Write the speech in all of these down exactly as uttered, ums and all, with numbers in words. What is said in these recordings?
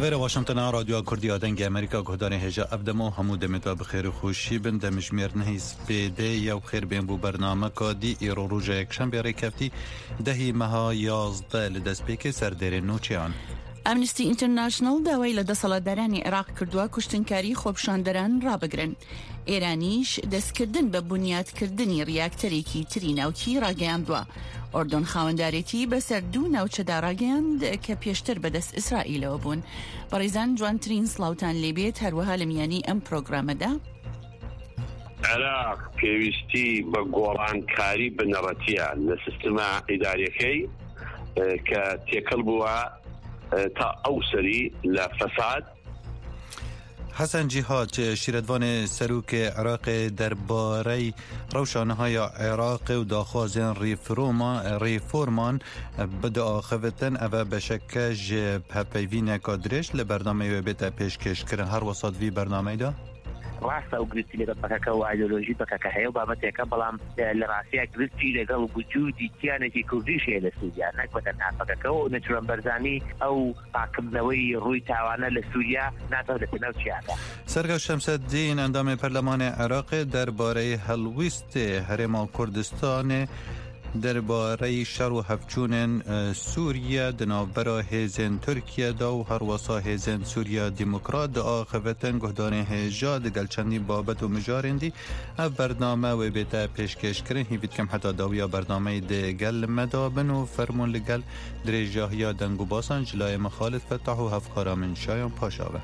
غیر واشنگتن رادیو کردی آدنگ امریکا گهدان هجا ابدمو همود متوا بخیر خوشی بنده مجمیر نهیس بیده یا خیر بین بو برنامه کادی ایرو روژه یک شنبه ریکفتی دهی مها یازده لدست پیک سردر نوچیان. امنستی اینترنشنال داوای لدى سەڵاتدارانی عێراق کردووە کوشتنکاری خۆپشاندەران ڕابگرن. ئێرانیش دەستکردن بە بنیادکردنی ڕیاکتەرێکی تری ناوکی ڕاگەیاندووە. ئۆردۆن خاوەندارێتی بەسەر دوو ناوچەدا ڕاگەیاند کە پێشتر بەدەست ئیسرائیلەوە بوون. بەڕێزان جوانترین سڵاوتان لێبێت هەروەها لە میانی ئەم پرۆگرامەدا. عێراق پێویستی بە گۆڕانکاری بنەڕەتیە لە سیستەما ئیداریەکەی کە تێکەڵ بووە تا ئەوسری لە فەساد. حسن جیهاد شیردوان سروک عراق درباره روشانهای عراق و داخوازن ریفورمان بدا آخوتن او بشکج پپیوین کادرش لبرنامه و بیت پیشکش کرن هر وسط وی برنامه دا؟ ڕاستە و گرتی لەگەڵ بەکەکە و ئایدۆلۆژی بەکەکە هەیە و بابەتێکە بەڵام لە ڕاستیە گرتی لەگەڵ وجودی کیانێکی کوردیش هەیە لە سووریا نەک بەتەنها بەکەکە و نەچورەن بەرزانی ئەو پاکردنەوەی ڕووی تاوانە لە سووریا ناتەوە لە ناو چیاکە. سەرگەو شەمسەدین ئەندامی پەرلەمانی عێراق دەربارەی هەڵویستی هەرێما کوردستان درباره شر و هفچون سوریا دنابرا هیزن ترکیه دا و هر وسا هیزن سوریا دموکرات دا آخوتن گهدان هجا دگل چندی بابت و مجارندی اف برنامه و بیتا پیشکش کرن هیوید کم حتی داویا برنامه دگل مدابن و فرمون لگل دریجاهیا دنگو باسان جلای مخالف فتح و هفخارا من شایان پاشاوه.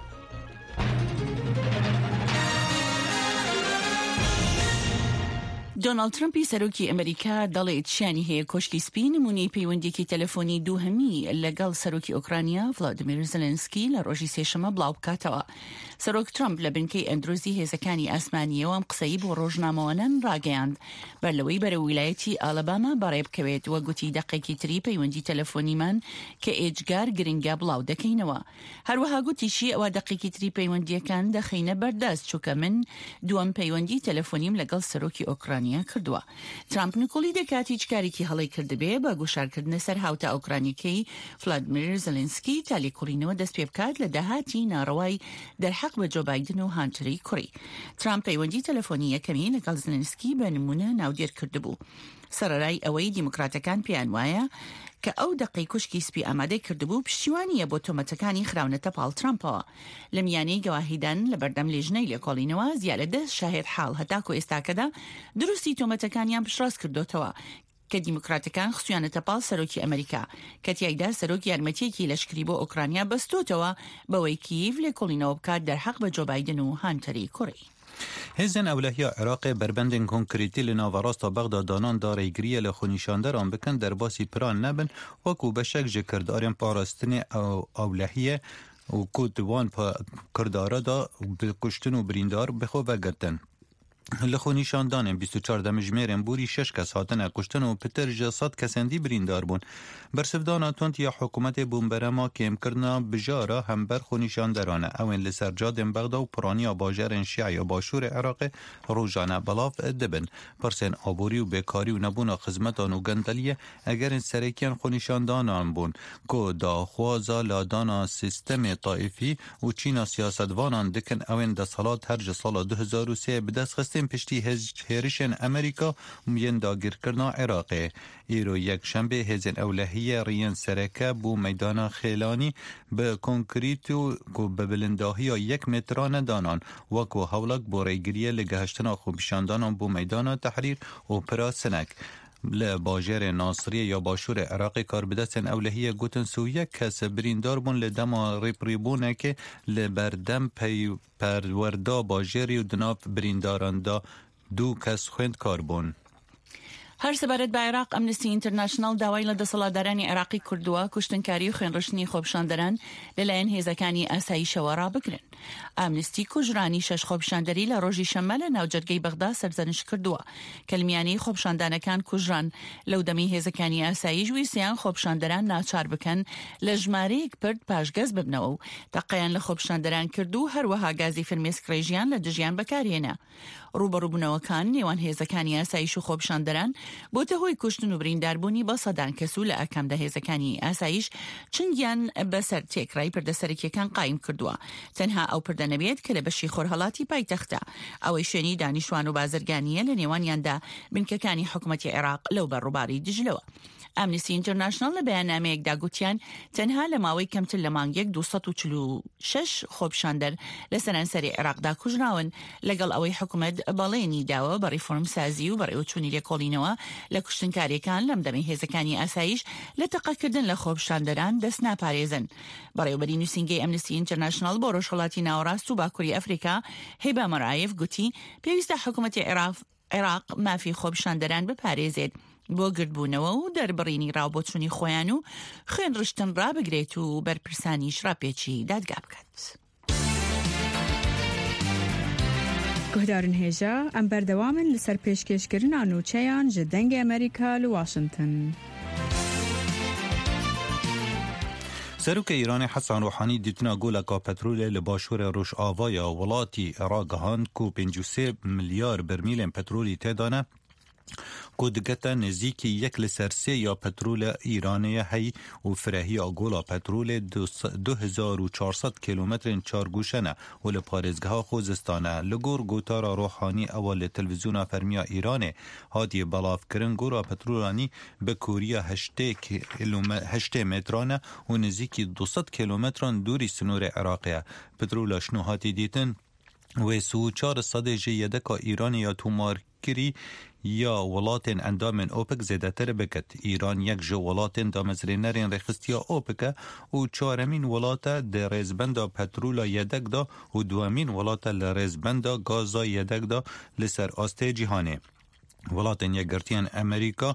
دۆناڵد ترمپی سەرۆکی ئەمریکا دەڵێت شیانی هەیە کۆشکی سپی نمونەی پەیوەندیەکی تەلەفۆنی دووهەمی لەگەڵ سەرۆکی ئۆکرانیا ڤڵادیمیر زەلێنسکی لە ڕۆژی سێشەمە بڵاو بکاتەوە. سەرۆک ترمپ لە بنکەی ئەندرۆزی هێزەکانی ئاسمانیەوە ئەم قسەی بۆ ڕۆژنامەوانان ڕاگەیاند بەر لەوەی بەرە ویلایەتی ئالەباما بەڕێ بکەوێت وە گوتی دەقێکی تری پەیوەندی تەلەفۆنیمان کە ئێجگار گرنگە بڵاو دەکەینەوە. هەروەها گوتیشی ئەوە دەقێکی تری پەیوەندیەکان دەخینە بەردەست چووکە من دووەم پەیوەندی تەلەفۆنیم لەگەڵ سەرۆکی ئۆکرانیا کردووە. ترامپ نکۆلی دەکات هیچ کارێکی هەڵی کردبێ بە گوشارکردنە سەر هاوتە ئۆکرانیەکەی ڤڵادیمیر زەلێنسکی تا لێکۆڵینەوە دەست پێ بکات لە داهاتی ناڕەوای دەرحەق بە جۆ بایدن و هانتری کوڕی. ترامپ پەیوەندی تەلەفۆنی یەکەمی لەگەڵ زەلێنسکی بە نمونە ناودێر کردبوو. سەرەرای ئەوەی دیموکراتەکان پێیان وایە کە ئەو دەقەی کوشکی سپی ئامادەی کردبوو پشتیوانیە بۆ تۆمەتەکانی خراونەتە پاڵ ترامپەوە. لە میانەی گەواهیدان لە بەردەم لێژنەی لێکۆڵینەوە زیادە دەست شاهێد حاڵ هەتاکو ئێستاکەدا دروستی تۆمەتەکانیان پشتڕاست کردوتەوە کە دیموکراتەکان خسویانەتە پاڵ سەرۆکی ئەمریکا کە تیایدا سەرۆک یارمەتیەکی لەشکری بۆ ئۆکرانیا بەستۆتەوە بەوەی کیڤ لێکۆڵینەوە بکات دەرحەق بە جۆ بایدن و هانتری کوڕی. هزن اولهیا عراق بربندن کنکریتی لناوراستا بغداد دانان داره گریه لخونیشاندران بکن در باسی پران نبن وکو بشک جکردارین پاراستن اولهیه و کودوان پا کرداره دا بکشتن و بریندار بخو وگرتن. لخونیشاندان بیست و چهار مجمرین بوری شش کس هاتن کشتن و پتر جسد کسندی بریندار بون. برسفدان تونت یا حکومت بومبرما کم کرنا بجارا هم بر خونیشاندرانه اوین لسرجادن بغدا و پرانی باجرن شیعی باشور عراق روزانه بلاف دبن. پرسن آبوری و بیکاری و نبونا خدمتان و گندلیه اگر سرکیان خونیشاندانان بون که داخوازا لادانا سیستم طائفی و چینا سیاستوانان دکن اوین دستالات هرج سال دو هزار و سه بدست خستن پشتی هیرشن امریکا مین داگیر کرنا عراقه. ایرو یک شنبه هزن اولهیه ریان سرکه بو میدان خیلانی به کنکریتو کو به بلنداهی یک متران دانان وکو حولک بوریگریه لگهشتنا خوبشاندانان بو میدان تحریر و پراسنک. لباجر ناصریه یا باشور عراق کار بدستن اولهیه گوتن سویه کس بریندار بون لدما ریپریبونه که لبردم پی پروردا باجری و دناف برینداران دا دو کس خوند کار بون. هەر سەبارەت بە عێراق ئەمنستی ئینتەرناشنال داوای لە دەسەڵاتدارانی عێراقی کردووە کوشتنکاری و خوێنڕشتنی خۆپشاندەران لەلایەن هێزەکانی ئاساییشەوە ڕابگرن. ئەمنستی کوژرانی شەش خۆپشاندەری لە ڕۆژی شەممە لە ناوجەرگەی بەغدا سەرزەنش کردووە کە لە میانەی خۆپشاندانەکان کوژران. لەو دەمی هێزەکانی ئاساییش ویسیان خۆپشاندەران ناچار بکەن لە ژمارەیەک پرد پاشگەز ببنەوە و تەقەیان لە خۆپشاندەران کرد و هەروەها گازی فرمێسکڕێژیان لە دژیان بەکارهێنا. ڕوبەڕووبوونەوەکان نێوان هێزەکانی ئاسایش و خۆپشاندەران بۆتە هۆی کوشتن و برینداربوونی بە سەدان کەس و لە ئەکەمدە هێزەکانی ئاسایش چنگیان بەسەر تێکرای پردەسەرکیەکان قایم کردووە. تەنها ئەو پردە نەبێت کە لە بەشی خۆرهەڵاتی پایتەختە، ئەوەی شوێنی دانیشتوان و بازرگانیە لە نێوانیاندا بنکەکانی حکوومەتی عێراق لەو بەڕووباری دژلەوە. ئەمنیستی ئینتەرناشنڵ لە بەیاننامەیەکدا گوتیان تەنها لە ماوەی کەمتر لە مانگێک دووسەد و چل و شەش خۆپشاندەر لە سەرانسەری عێراقدا کوژراون، لەگەڵ ئەوەی حکوومەت بەڵێنی داوە بە ڕیفۆرمسازی و بەڕێوەچوونی لێکۆڵینەوە لە کوشتنکاریەکان لەم دەمەی هێزەکانی ئاسایش لە تەقەکردن لە خۆپشاندەران دەست ناپارێزن. بەڕێوەبەری نووسینگەی ئەمنیستی ئینتەرناشنڵ بۆ ڕۆژهەڵاتی ناوەڕاست و باکووری ئەفریقا هێبا مەرایەف گوتی پێویستە حکوومەتی عێراق مافی خۆپشاندەران بپارێزێت بۆ گردبوونەوە و دەربڕینی ڕاوبۆچوونی خۆیان و خوێن ڕشتن ڕابگرێت و بەرپرسانی شراپێکی دادگا بکات. گهدارن هێژە ئەم بەردەوامن لەسەر پێشکەشکردنا نوچەیان ji dengê ئەمریکا لە واشنگتن. سەرۆکە ئیرانی حەسان ڕۆحانی دیتنا گۆلەکا پەترۆلê li başûrê Rojavaya welatî Iraq gihand ku pênc û sê milyar bermîlên petrolî têdane ku digete nêzîkî yek li ser sê ya petrola Îranê hey û firehiya gola petrolê du hezar û çar sed kilometrên çargûşe ne û li parêzgeha Xuzistan e. Li gor gotara Rohanî ewa li televîzyona fermiya Îranê hatiye belavkirin gora petrolanî bi kuriya heştê metran e û nêzîkî du sed kilometran dûrî sinûrê Iraqê ye. Petrola şino hatî dîtin wê sî û çar sedê ji yedeka Îranê ya tûmarkirî یا ولاتên endamên OPEC zêdetir bikit. İran yek ji welatên damezrênerên rêxistiya OPEC e û çaremîn welata di rêzbenda petrola yedek da û duhemîn welata li rêzbenda gaza yedek da li ser astê cîhanê. Welatên yekgirtiyan Amerîka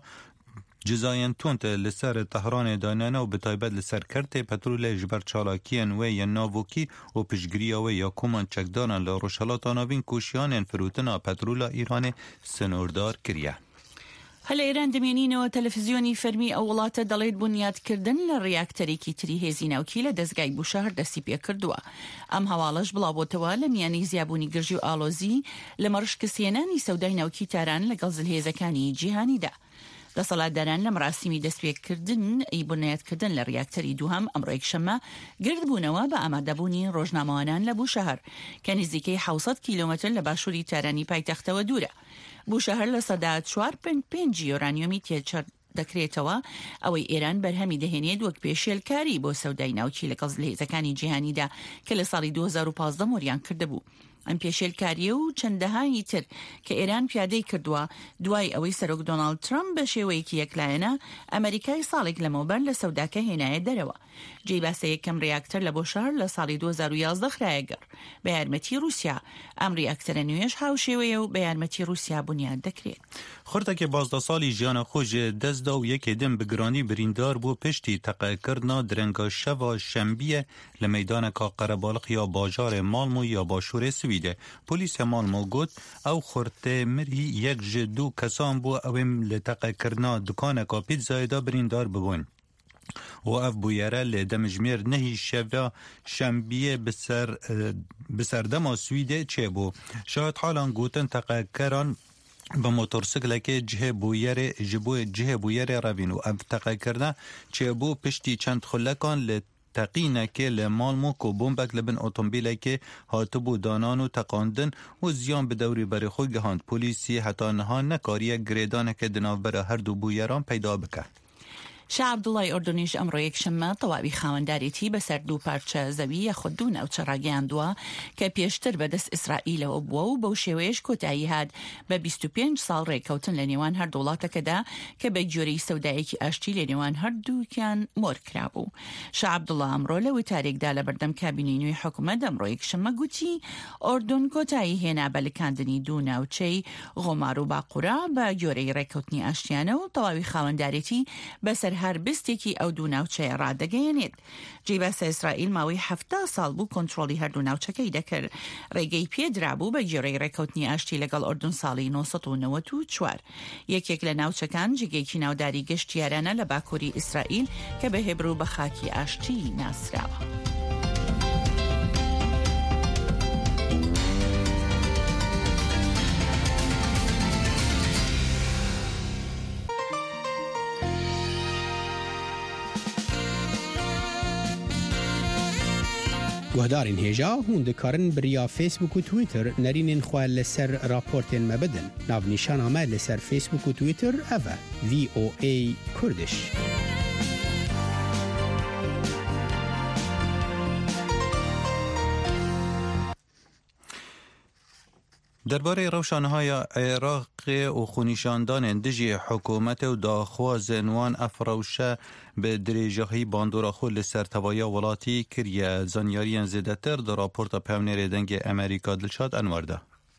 cizayên tund li ser Tehranê danene û bi taybet li ser Kertê petrolê ji ber çalakiyên wê yên navokî û piştgiriya wê ya koman çekdaran li rojhilata navîn koşiyanên firotina petrola Îranê sinordar kiriye. هەلە ئێران دەمێنینەوە تەلەڤیزیۆنی فەرمی ئەو وڵاتە دەڵێت بنیادکردن لە ڕیاکتەرێکی تری هێزی ناوکی لە دەستگای بوشەهر دەستی پێ کردووە. ئەم هەواڵەش بڵاوبۆتەوە لە میانی زیابوونی گرژی و ئالۆزی لە مەڕشکەسێنانی سەودای ناوکی تاران لەگەڵ زلهێزەکانی جیهانیدا. دەسەڵاتداران لە مەراسیمی دەستپێکردن ئی بنیادکردن لە ڕیاکتەری دووهەم ئەمڕۆ یەکشەممە گردبوونەوە بە ئامادەبوونی ڕۆژنامەوانان لە بوشەهر کە نزیکەی حوسەد کیلۆمەتر لە باشووری تارانی پایتەختەوە دوورە. بوشەهر لە سەدا چوار پێنج پێنج یۆرانیۆمی تێچەر دەکرێتەوە، ئەوەی ئێران بەرهەمی دەهێنێت وەک پێشێلکاری بۆ سەودای ناوکی لەگەڵ زلهێزەکانی جیهانیدا کە لە ساڵی دوو هەزار و پانزدە مۆریان کردبوو. ئەم پێشێلکاریە و چەندەهانی تر کە ئێران پیادەی کردووە دوای ئەوەی سەرۆک دۆناڵد ترامپ بە شێوەیەکی یەکلایەنە ئەمریکای ساڵێک لەمەوبەر لە سەوداکە هێنایە دەرەوە. جێی باسە یەکەم ڕیاکتەر لە بۆشار لە ساڵی دوو هەزار و یازدە خرایەگەڕ بە یارمەتی رووسیا. ئەم ڕیاکتەرە نوێش هاوشێوەیە و بە یارمەتی رووسیا بنیاد دەکرێت. خورتێکی بازدە ساڵی ژیانە خۆش دەستدا و یەکێ دم بگرانی بریندار بۆ پشتی تەقەکردنا درەنگە شەوا شەمبیە لە مەیدانێکا قەرەباڵق یا باژارê مالمۆ یا باشوورê Swîdê. Polîsya Malmö got ew xurtê mirî yek ji du kesan bû ew ên li teqekirina dukaneka pîtzayê da birîndar bibûn. û ev bûyere lê demijmêr nehî şeva şembiyê bi serdema Swîdê çêbû. Şahid halan gotin teqekeran bi motorsiklekê cihê bûyerê ji bo cihê bûyerê revîn û ev teqekirina çêbû piştî çend xulekan li teqînekê li Malmö ku bombek li bin otomobîlekê hatibû danan û teqandin û ziyan bi dewrî berê xwe gihand. Polîsî heta niha nekariye girêdaneke di navbera her du bûyeran peyda bike. شا عەبدوڵای ئۆردنیش ئەمڕۆ یەکشەممە تەواوی خاوەنداریەتی بەسەر دوو پارچە زەوی یەخود دوو ناوچە ڕاگەیاندووە کە پێشتر بەدەست ئیسرائیلەوە بووە و بەو شێوەیەش کۆتایی هات بە بیست و پێنج ساڵ ڕێکەوتن لە نێوان هەردوو وڵاتەکەدا کە بە جۆرەی سەودایەکی ئاشتی لە نێوان هەردووکیان مۆر کرابوو. شا عەبدوڵڵا ئەمڕۆ لە وتارێکدا لە بەردەم کابینەی نوێی حکوومەت ئەمڕۆ یەکشەممە گوتی ئۆردن کۆتایی هێنا بە لکاندنی دوو ناوچەی غۆمار و باقورا بە جۆرەی ڕێکەوتنی ئاشتیانە و تەواوی خاوەنداریەتی بەسەر هەر بستێکی ئەو دوو ناوچەیە ڕادەگەیەنێت. جێباسە ئیسرائیل ماوەی هەفتا ساڵ بوو کۆنتڕۆلی هەردوو ناوچەکەی دەکرد. ڕێگەی پێدرابوو بە جێڕەی ڕێکەوتنی ئاشتی لەگەڵ ئۆردن ساڵی نۆ سەد و نەوەت و چوار. یەکێک لە ناوچەکان جگەیەکی ناوداری گەشتیارانە لە باکووری ئیسرائیل کە بە هێبر و بە خاکی ئاشتی ناسراوە. گهدارین هیجا هون دکارن بریا فیسبوک و تویتر نرینین خواه لسر راپورتین مبدن. ناو نیشان آمد لسر فیسبوک و تویتر اوه وی او ای کردش. درباره روشانهای عراق و خونیشاندان دژی حکومت و داخواز نوان افروشه به دریجهی باندورا خود لسر توایا ولاتی کریه زانیاری زیدتر در راپورت پیامنر دنگ امریکا دلشاد انوارده.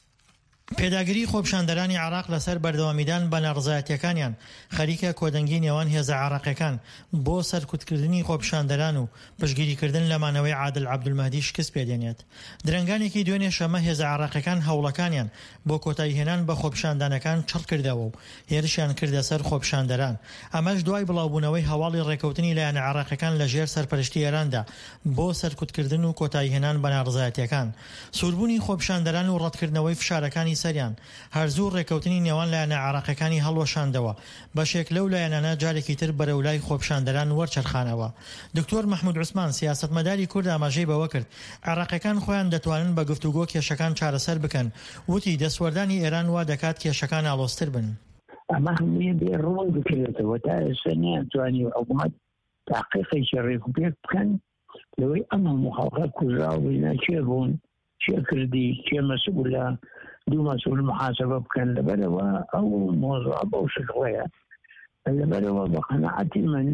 پێداگیری خۆپشاندەرانی عراق لەسەر بەردەوامیدان بە نەڕزایەتیەکانیان خەریکە کۆدەنگی نێوان هێزە عراقیەکان بۆ سەرکوتکردنی خۆپشاندەران و پشگیریکردن لە مانەوەی عادل عەبدولمەهدی شکست پێدێنێت. درەنگانێکی دوێنێ شەمە هێزە عراقیەکان هەوڵەکانیان بۆ کۆتاییهێنان بە خۆپشاندانەکان چڕ کردەوە و هێرشیان کردە سەر خۆپشاندەران. ئەمەش دوای بڵاوبوونەوەی هەواڵی ڕێکەوتنی لایەنە عراقیەکان لەژێر سەرپەرشتی ئێراندا بۆ سەرکوتکردن و کۆتاییهێنان بە نەڕزایەتیەکان. سووربوونی خۆپشاندەران و ڕەتکردنەوەی فشارەکانی سەریان هەرزوو ڕێکەوتنی نێوان لایەنە عراقیەکانی هەڵوەشاندەوە بەشێک لەو لایەنانە جارێکی تر بەرەولای خۆپشاندەران وەرچەرخانەوە. دکتۆر مەحموود عوسمان سیاسەتمەداری کورد ئاماژەی بەوە کرد عراقیەکان خۆیان دەتوانن بە گفتوگۆ کێشەکان چارەسەر بکەن. وتی دەسوەردانی ئێران وا دەکات کێشەکان ئاڵۆزتر بن. ئەمە هەمووی بێ ڕوون بکرێتەوە تا ئێستا نەیانتوانی حکوومەت تاقیقێکی ڕێکوپێک بکەن لەوەی ئەمە مخەڵقە کوژرا و بینە چێ بوون چێ کردی چێ مەسئولە دوو مەسئول محاسبە بکەن. لەبەرەوە ئەو مۆزوع بەو شکڵەیە. لەبەرەوە بە قەناعەتی من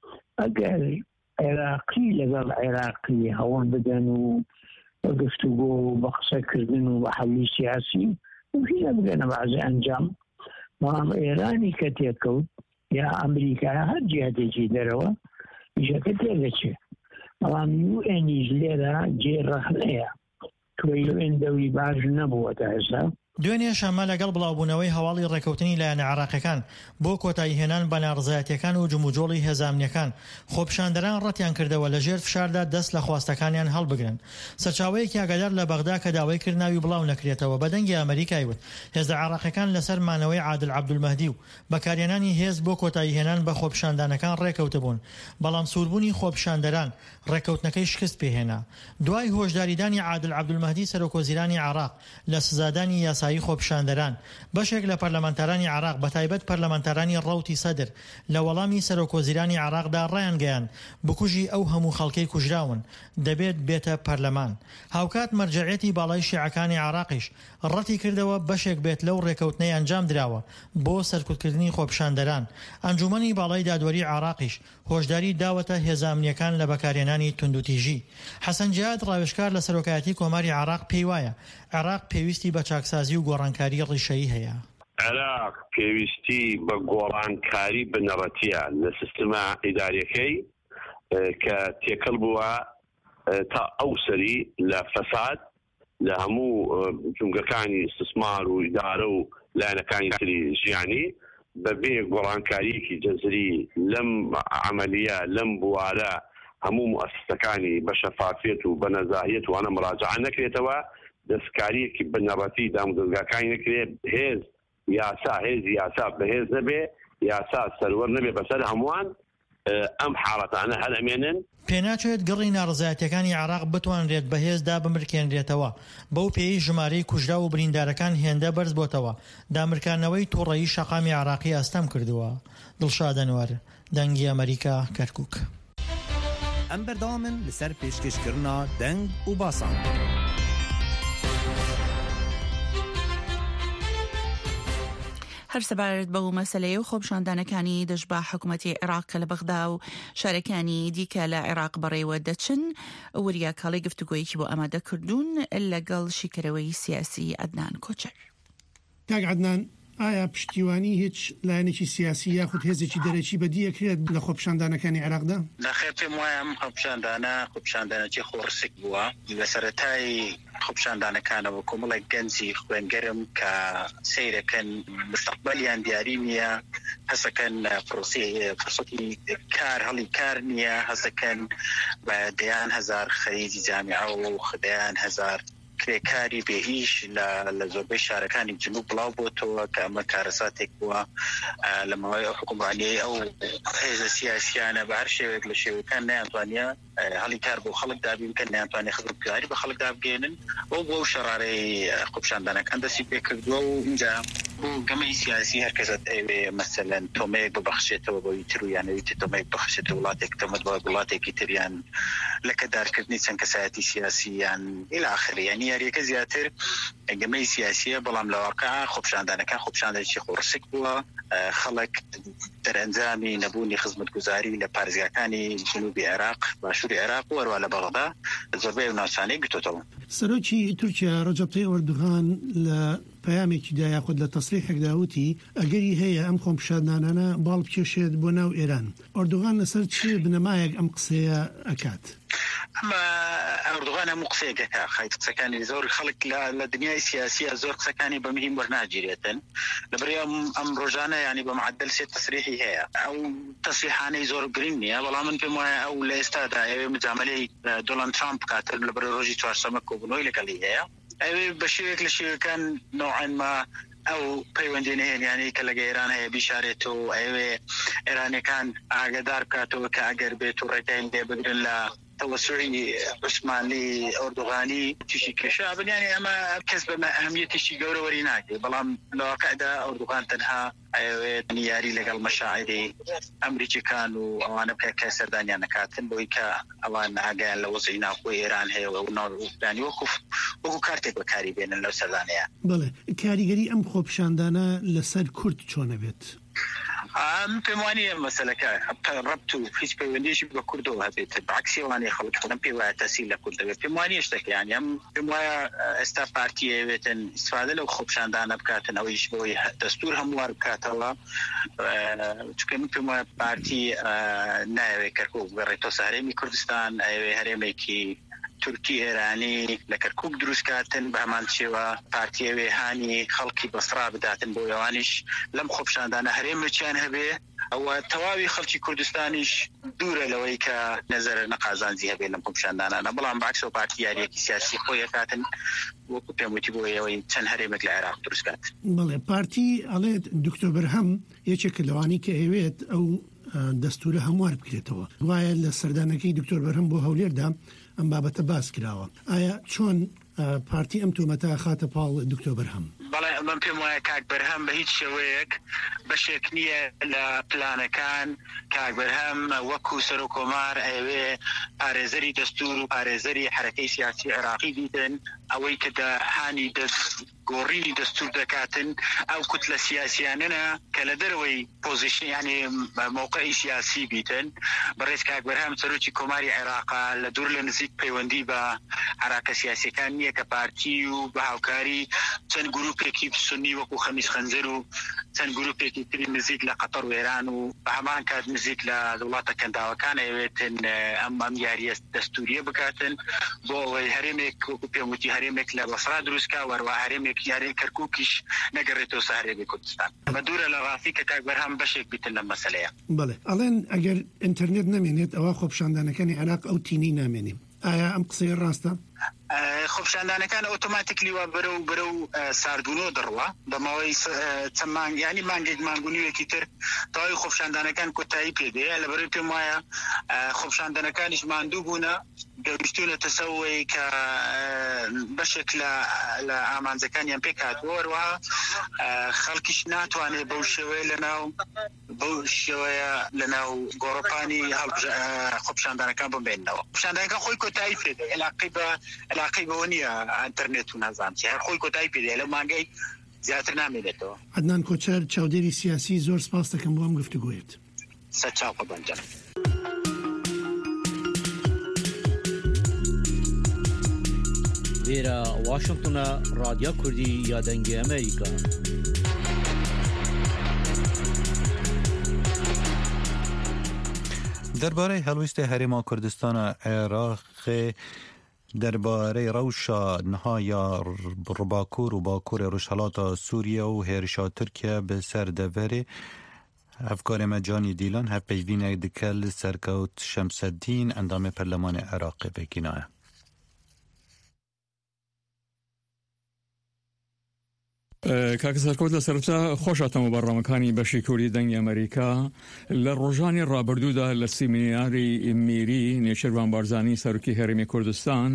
ئەگەر عێراقی لەگەڵ عێراقی هەوڵ بدەن و بە گفتوگۆ و بە قسەکردن و بە حەلی سیاسی ممکنە بگەنە بەعزی ئەنجام. بەڵام ئێرانی کە تێکەوت یا ئەمریکا هەر جیهەتێکی دەرەوە ئیشەکە تێدەچێت. بەڵام یو ئێنیش لێرە جێڕەخنەیە توی ئێندەوی باش نەبووە تا ئێستا. دوێنێ شەمە لەگەڵ بڵاوبوونەوەی هەواڵی ڕێکەوتنی لایەنە عراقیەکان بۆ کۆتاییهێنان بە ناڕزایەتیەکان و جموجۆڵی هێزامنیەکان خۆپشاندەران ڕەتیان کردەوە لەژێر فشاردا دەست لە خواستەکانیان هەڵبگرن. سەرچاوەیەکی ئاگادار لە بەغدا کە داوای کرد ناوی بڵاو نەکرێتەوە بە دەنگی ئەمریکای وت هێزە عراقیەکان لەسەر مانەوەی عادل عەبدولمەهدی و بەکارهێنانی هێز بۆ کۆتاییهێنان بە خۆپشاندانەکان ڕێکەوتبوون. بەڵام سووربوونی خۆپشاندەران ڕێکەوتنەکەی شکست پێهێنا. دوای هۆشداریدانی عادل عەبدولمەهدی سەرۆکوەزیرانی عراق لە سزادانی یاسایی خۆپشاندەران بەشێک لە پەرلەمانتارانی عراق بەتایبەت پەرلەمانتارانی ڕەوتی سەدر لە وەڵامی سەرۆکوەزیرانی عراقدا ڕایان گەیان بکوژی ئەو هەموو خەڵکەی کوژراون دەبێت بێتە پەرلەمان. هاوکات مەرجەعیەتی باڵای شیعەکانی عراقیش ڕەتی کردەوە بەشێک بێت لەو ڕێکەوتنەی ئەنجام دراوە بۆ سەرکوتکردنی خۆپشاندەران. ئەنجومەنی باڵای دادوەری عراقیش هۆشداری داوەتە هێزامنیەکان لە بەکارهێنانی توندوتیژی. حەسەن جیاد ڕاوێژکار لە سەرۆکایەتی کۆماری عراق پێی وایە عراق پێویستی بە چاکسازی و گۆڕانکاری ڕیشەیی هەیە. عراق پێویستی بە گۆڕانکاری بنەڕەتیە لە سیستەما ئیداریەکەی کە تێکەڵ بووە تا ئەو سەری لە فەساد لە هەموو جونگەکانی استثمار و ئیدارە و لایەنەکانی تری ژیانی بەبێ گۆڕانکاریەکی جەزری لەم عەمەلیە لەم بوارە هەموو موسسەکانی بە شەفافیت و بە نەزاهیەت و ئەنە مراجعە نەکرێتەوە دەستکاریەکی بنەڕەتی دامودەستگاکانی نەکرێت هێز یاسا هێز یاسا بەهێز نەبێ یاسا سەروەر نەبێ بەسەر هەمووان ئەم حاڵەتانە هەر ئەمێنن. پێناچێت گڕی ناڕزایەتیەکانی عراق بتوانرێت بەهێزدا بمرکێنرێتەوە. بەو پێی ژمارەی کوژرا و بریندارەکان هێندە بەرز بۆتەوە. دامرکانەوەی تووڕەیی شەقامی عراقی ئەستەم کردووە. دڵشاد ئەنوەر دەنگی ئەمریکا کەرکووک. ئەم بەردەوامن لەسەر پێشکەشکردنا دەنگ و باسان. هەر سەبارەت بەو مەسەلەیە و خۆپشاندانەکانی دەست بە حکوومەتی عێراق کە لە بەغدا و شارەکانی دیکە لە عێراق بەڕێوە دەچن وریە کاڵی گفتوگۆیەکی بۆ ئامادەکردوون لەگەڵ شیکەرەوەی سیاسی عەدنان کۆچەر. کاک عەدنان ئایا پشتیوانی هیچ لایەنێکی سیاسی یاخود هێزێکی دەرەکی بەدیەکرێت لە خۆپشاندانەکانی عێراقدا؟ نەخێر پێم وایە ئەم خۆپشاندانە خۆپشاندانێکی خۆڕسک بووە لە سەرەتای خۆپشاندانەکانەوە کۆمەڵێک گەنجی خوێنگەرم کە سەیرەکەن مستەقبەلیان دیاری نییە هەسەکەن فرسەتی کار هەڵی کار نییە هەسەکەن بە دەیان هەزار خەریجی جامیعە و دەیان هەزار کرێکاری بێهیش لە زۆربەی شارەکانی جنوب بڵاو بۆتەوە کە ئەمە کارەساتێک بووە لە ماوەی حکومڕانیەی ئەو هێز سیاسیانە بە هەر شێوێک لە شێوەکان نەیانتوانە هەڵی کار بۆ خەڵک دابین کە نەیانتوانێت خزمەتگوزاری بە خەڵک دابگەێنن بۆ بۆ شەڕارەی قوپشاندانەکان دەستی پێ کردووە و اینجا بۆ گەمەی سیاسی هەرکەسەت ئەوێ مەسەلەن تۆمەیەک ببەخشێتەوە بۆی تر و یانەویتی تۆمەیەک بەخشێتە وڵاتێک تۆمەت بە وڵاتێکی تریان لەکەدارکردنی چەند کەسایەتی سیاسی یان إلى آخره يعني یاریەکە زیاتر گەمەی سیاسیە بەڵام لە واقع خۆپشاندانەکان خۆپشاندانێکی خۆڕسک بووە خەڵک دەرەنجامی نەبوونی خزمەتگوزاری لە پارێزگاکانی جنوبی عێراق باشووری عێراق و هەروە لە بەغدا زۆربەی ناوچانەی گرتووەتەوە. سەرۆکی تورکیا ڕەجەب تەیب ئەردوغان لە پەیامێکیدا یاخود لە تەسریحێکدا وتی ئەگەری هەیە ئەم خۆپشاندانانە باڵ بکێشێت بۆ ناو ئێران. ئەردوغان لەسەر چ بنەمایەک ئەم قسەیە ئەکات؟ ئەمە ئەردوغان هەموو قسەیەکەکە خەیت قسەکانی زۆر خەڵک لە دنیای سیاسیە زۆر قسەکانی بە مهم وەرناگیرێتن لەبەر ئەم ڕۆژانە ینی بە معدل سێ تەسریحی هەیە ئەو تەسریحانەی زۆر گرنگ نییە بەڵام من پێم وایە ئەو لە ئێستادا ئەوێ مجاملەی دۆناڵد ترامپ بکاتن لەبەر ڕۆژی چوارشەممە کۆبوونەوەی لەگەڵی هەیە ئەوێ بە شێوێک لە شێوەکان نوعەن ما ئەو پەیوەندی هێنیانی کە لەگە ئێران هەیە بیشارێتەوە ئەوێ ئێرانەکان ئاگدار بکاتەوە کە ئەگەر بێت و ڕێگەین لێ بگرن لە توسعی عثمانی ئەردوغانی تیشی کێشا بنیانی ئەمە کەس بە ئەهمیەتیشی گەورەوەری ناکێ بەڵام لە واقعدا ئەردوغان تەنها ئەوێت یاری لەگەڵ مەشاعری ئەمریکیەکان و ئەوانە بکە کە سەردانیان نەکاتن بۆی کە ئەوان ئاگایان لە وەزعی ناوخۆی ئێران هەیە و ناوڕانی وەکو وەکو کارتێک بەکاری بێنن لەو سەردانەیە. بەڵێ کاریگەری ئەم خۆپشاندانە لەسەر کورد چۆنە بێت؟ ئەم پێم وانییە مەسەلەکە ڕەبت و هیچ پەیوەندیشی بە کوردەوە هەبێت بەعکسی وانەیە خەڵک خۆم پێ وایە تەسیل لە کورد دەبێت پێم وانییە شتێکیان ئەم پێم وایە ئێستا پارتیە ئەوێتن ئیسفادە لەو خۆپشاندانە بکاتن ئەوەیش بۆی دەستور هەموار بکاتەوە چونکە من پێم وایە پارتی نایەوێت کەرکووک بگەڕێتەوە هەرێمی کوردستان ئەوێ هەرێمێکی تورکی ئێرانی لە کەرکووک دروستکاتن بە هەمان شێوە پارتیەوێ هانی خەڵکی بەسرا بداتن بۆ ئەوانیش لەم خۆپشاندانە هەرێمێکیان هەبێ ئەوە تەواوی خەڵکی کوردستانیش دوورە لەوەی کە نەزەر نەقازانجی هەبێت لەم خۆپشاندانانە بەڵام بەعکسەوە پارتی یاریەکی سیاسی خۆی ئەکاتن وەکو پێم وتی بۆ ئەوەی چەند هەرێمێک لە عێراق دروستکات. بەڵێ پارتی ئەڵێت دکتۆر بەرهەم یەکێکە لەوانی کە ئەوێت ئەو دەستورە هەموار بکرێتەوە وایە لە سەردانەکەی دکتۆر بەرهەم بۆ هەولێردا ئەم بابەتە باس کراوە. ئایا چۆن پارتی ئەم تۆمەتە خاتە پاڵ دکتۆر بەرهەم؟ بەڵێ من پێم وایە کاک بەرهەم بە هیچ شێوەیەک بەشێک نییە لە پلانەکان کاک بەرهەم وەکو سەرۆکۆمار ئەوێ پارێزەری دەستور و پارێزەری حرەکەی سیاسی عێراقی دیدن ئەوەی کە هانی دەست گۆڕینی دەستور دەکاتن ئەو کوتلە سیاسیانە کە لە دەرەوەی پۆزیشن ینی موقعی سیاسی بیتن بەڕێز کاک بەرهەم سەرۆکی کۆماری عێراقا لە دوور لە نزیک پەیوەندی بە حراکە سیاسیەکان نییە کە پارتی و بە هاوکاری چەند گروپێکی سنی وەکو خەمیس خەنزەر و چەند گروپێکی تری نزیک لە قەتەر و ئێران و بە هەمان کات نزیک لە وڵاتە کەنداوەکان ئەوێتن ئەم ئەم یاریە دەستوریە بکاتن بۆ ئەوەی هەرێمێک وەکو پێم وتی هەرێمێک لە بەسرا دروستکا وەروە هەرێمێک یاری کەرکووکیش نەگەڕێتەوە سەهرێمی کوردستان ئەمە دوورە لە ڕاستی کە کاک بەرهەم بەشێک بیتن لەم مەسەلەیە. بەڵێ ئەڵێن ئەگەر ئینتەرنێت نامێنێت ئەوە خۆپشاندانەکانی عێراق ئەو تینی نامێنیم ئایا ئەم قسەی ڕاستە؟ خۆپشاندانەکان ئۆتۆماتیکلی وە بەرە و بەرە و ساردبوونەوە دەڕوە بەماوەی چەند مانگ ینی مانگێک مانگونیوێکی تر تەواوی خۆپشاندانەکان کۆتایی پێدەیە لەبەرەوەی پێم وایە خۆپشاندانەکانیش ماندوو بوونە گەیشتوونە تەسەوەی کە بەشێک لە ئامانجەکانیان پێکاتوە وەروەها خەڵکیش ناتوانێت بەو شێوەیە لەناو بەو شێوەیە لەناو گۆڕەپانی خۆپشاندانەکان ببێنەوە. خۆپشاندانەکان خۆی کۆتایی پێدەیە علاقەی بە علاقەی بەوە نییە ئینتەرنێت و نازانم هەر خۆی کۆتایی پێدەیە لە مانگەی زیاتر نامێنێتەوە. عەدنان کۆچەر چاودێری سیاسی زۆر سپاس دەکەم بۆ ئەم گفتوگۆیت. سەرچاو قەبانجان. لێرە واشنگتنە رادیۆ کوردی یادەنگی ئەمریکا. درباره هەڵویستی هەرێما کوردستان عێراق درباره روشا نهایا باکوور و باکوور روشهلاتا سوریه و هێرشا تورکیا به سر دەڤەرێ افکار مجانی دیلان هەر پەیوینێک دکەل سەرکەوت شەمسەدین ئەندامێ پەرلەمانی عێراق بەکینایە. کاکە سەرکەوت لە سەرەتا خۆشاتەمە بەڕامەکانی بەشی کوردی دەنگی ئەمریکا لە ڕۆژانی ڕابردوودا لە سیمیناری میری نێچیروان بارزانی سەرۆکی هەرێمی کوردستان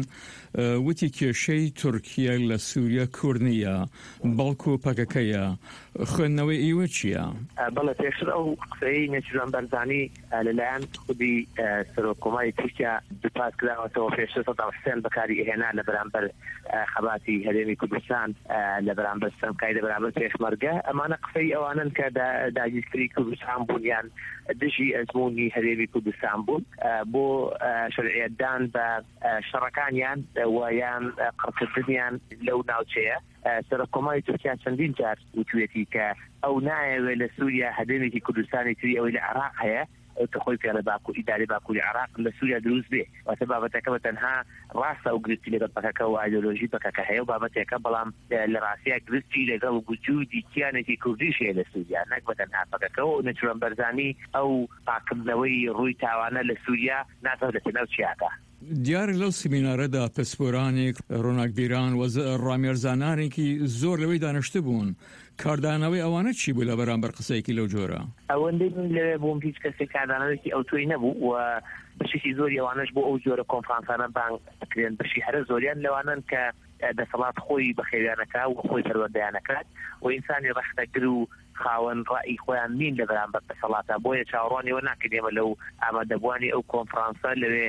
وتی کێشەی تورکیا لە سووریا کورد نییە بەڵکو پەکەکەیە خوێندنەوەی ئیوە چییە؟ بەڵێ پێشتر ئەو قسەی نێچیروان بارزانی لەلایەن خودی سەرۆکۆماری تورکیا دووپات کراوەتەوە پێشتر سەدام حوسێن بەکاری هێنا لە بەرامبەر خەباتی هەرێمی کوردستان لە بەرامبەر سەرمکای لە بەرامبەر پێشمەرگە ئەمانە قسەی ئەوانن کە داگیرکاری کوردستان بوون یان دژی ئەزمموی هەرێمی کوردستان بوون بۆ شەرعیەتدان بە شەڕەکانیان ویان قڕکردنیان لەو ناوچەیە. سەرۆکۆماری تورکیا چەندین جار وتوێتی کە ئەو نایەوێت لە سووریا هەرێمێکی کوردستانی تری ئەوەی لە عێراق هەیە کەخۆی پێڵە باکو ئیداری باکووری عێراق لە سووریا دروست بێ واتە بابەتەکە بە تەنها ڕاستە و گرفتی لەگەڵ پەکەکە و ئایدۆلۆژی پەکەکە هەیە و بابەتێکە بەڵام لە ڕاستیە گرفتی لەگەڵ وجودی کیانێکی کوردیش هەیە لە سووریا نەک بە تەنها پەکەکەەوە و نێچیروان بەرزانی ئەو پاکردنەوەی ڕووی تاوانە لە سووریا ناتەوێت لەناو چیاکە. دیارە لەو سیمینارەدا پسپۆرانێک ڕۆناکبیران و ڕامێرزانانێکی زۆر لەوەی دانیشتە بوون کاردانەوەی ئەوانە چی بوو لە بەرامبەر قسەیەکی لەو جۆرە؟ ئەوەندەی لەوێ بووم هیچ کەسێک کاردانەوەی ئەو توی نەبوو و بەشێکی زۆری ئەوانش بۆ ئەو جۆرە کۆنفرانسانە بانگ دەکرێن بەشی هەرە زۆریان لەوانن کە دەسەڵات خۆی بەخێویانەکە و خۆی پەروەردەیانەکات و ئینسانی ڕەختەگر و خاوەن ڕای خۆیان نین لە بەرامبەر دەسەڵاتە بۆیە چاوەڕوانیەوە ناکردێمە لەو ئامادەبوانی ئەو کۆنفرانسە لەوێ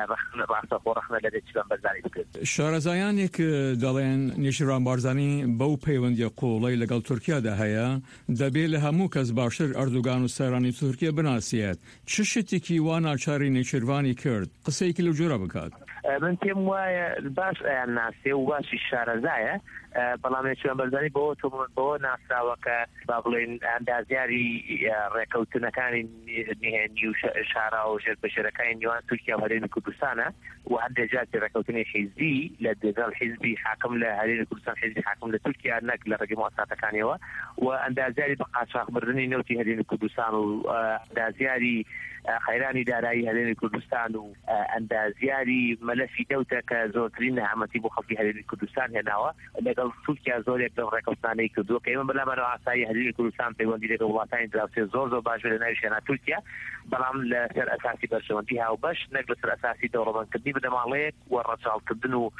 ڕاستەخۆ ڕەخنە لە نێچیروان بەرزانی بکرد. شارەزایانێک دەڵێن نێچیروان بارزانی بەو پەیوەندیە قوڵەی لەگەڵ تورکیادا هەیە دەبێت لە هەموو کەس باشتر ئەردوگان و سەرانی تورکیا بناسیێت چ شتێکی وا ناچاری نێچیروانی کرد قسەیەکی لەو جۆرە بکات؟ من پێم وایە باش ئەیان ناسێ و باشی شارەزایە بەڵام نێچیروان بەرزانی بۆ بۆ ناسراوەکە با بڵێن ئەندازیاری ڕێکەوتنەکانی نهێنی و شارا و ژێربەژێرەکانی نێوان تورکیا و هەرێمی کوردستانە و هەندێک جار ڕێکەوتنی حیزبی لە دێگەڵ حیزبی حاکم لە هەرێمی کوردستان حیزبی حاکم لە تورکیا نەک لە ڕێگەی موسساتەکانیەوە و ئەندازیاری بە قاچاغبردنی نەوتی هەرێمی کوردستان و ئەندازیاری خەیرانی دارایی هەرێمی کوردستان و ئەندازیاری مەلەفی دەوتە کە زۆرترین نەهامەتی بۆ خەڵکی هەرێمی کوردستان هێناوە لەگەڵ تورکیا زۆرێک لەو ڕێکەوتانەی کردووە کە ئێمە بەلامەرەوە ئاسایی هەرێمی کوردستان پەیوەندی لەگەڵ وڵاتانی دراوسێ زۆر زۆر باش لە ناوی شوێنە تورکیا بەڵام لە سەر ئەساسی بەرژەوەندی هاوبەش نەک لە سەر ئەساسی دەوڵەمەندکردنی بنەماڵەیەک و ڕەچاڵکردن و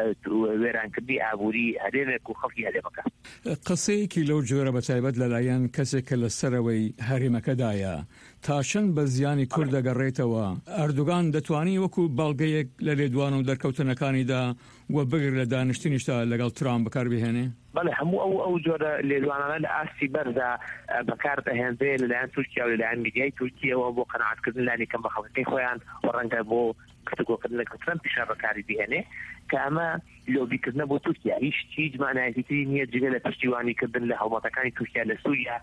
وێرانکردنی ئابووری هەرێمێک و خەڵکی هەرێمەکە. قسەیەکی لەو جۆرە بەتایبەت لەلایەن کەسێک کە لەسەرەوەی هەرێمەکەدایە تا چەند بە زیانی کورد دەگەڕێتەوە ئەردوگان دەتوانی وەکو بەڵگەیەک لە لێدوان و دەرکەوتنەکانیدا و بگر لە دانیشتنیشتا لەگەڵ ترامپ بەکاربهێنێ؟ بەڵێ هەموو ئەو ئەو جۆرە لێدوانانە لە ئاستی بەردا بەکار دەهێنرێ لەلایەن تورکیا و لەلایەن میدیای تورکیەوە بۆ قەناعەتکردن لانی کەم بە خەڵکەکەی خۆیان و ڕەنگە بۆ گفتگۆکردن لەگەڵ ترامپ پیشا بەکاری بهێنێ کە ئەمە لۆبیکردنە بۆ تورکیا هیچ هیچ مانایەتی نییە جگە لە پشتیوانیکردن لە هەوڵاتەکانی تورکیا لە سووریا.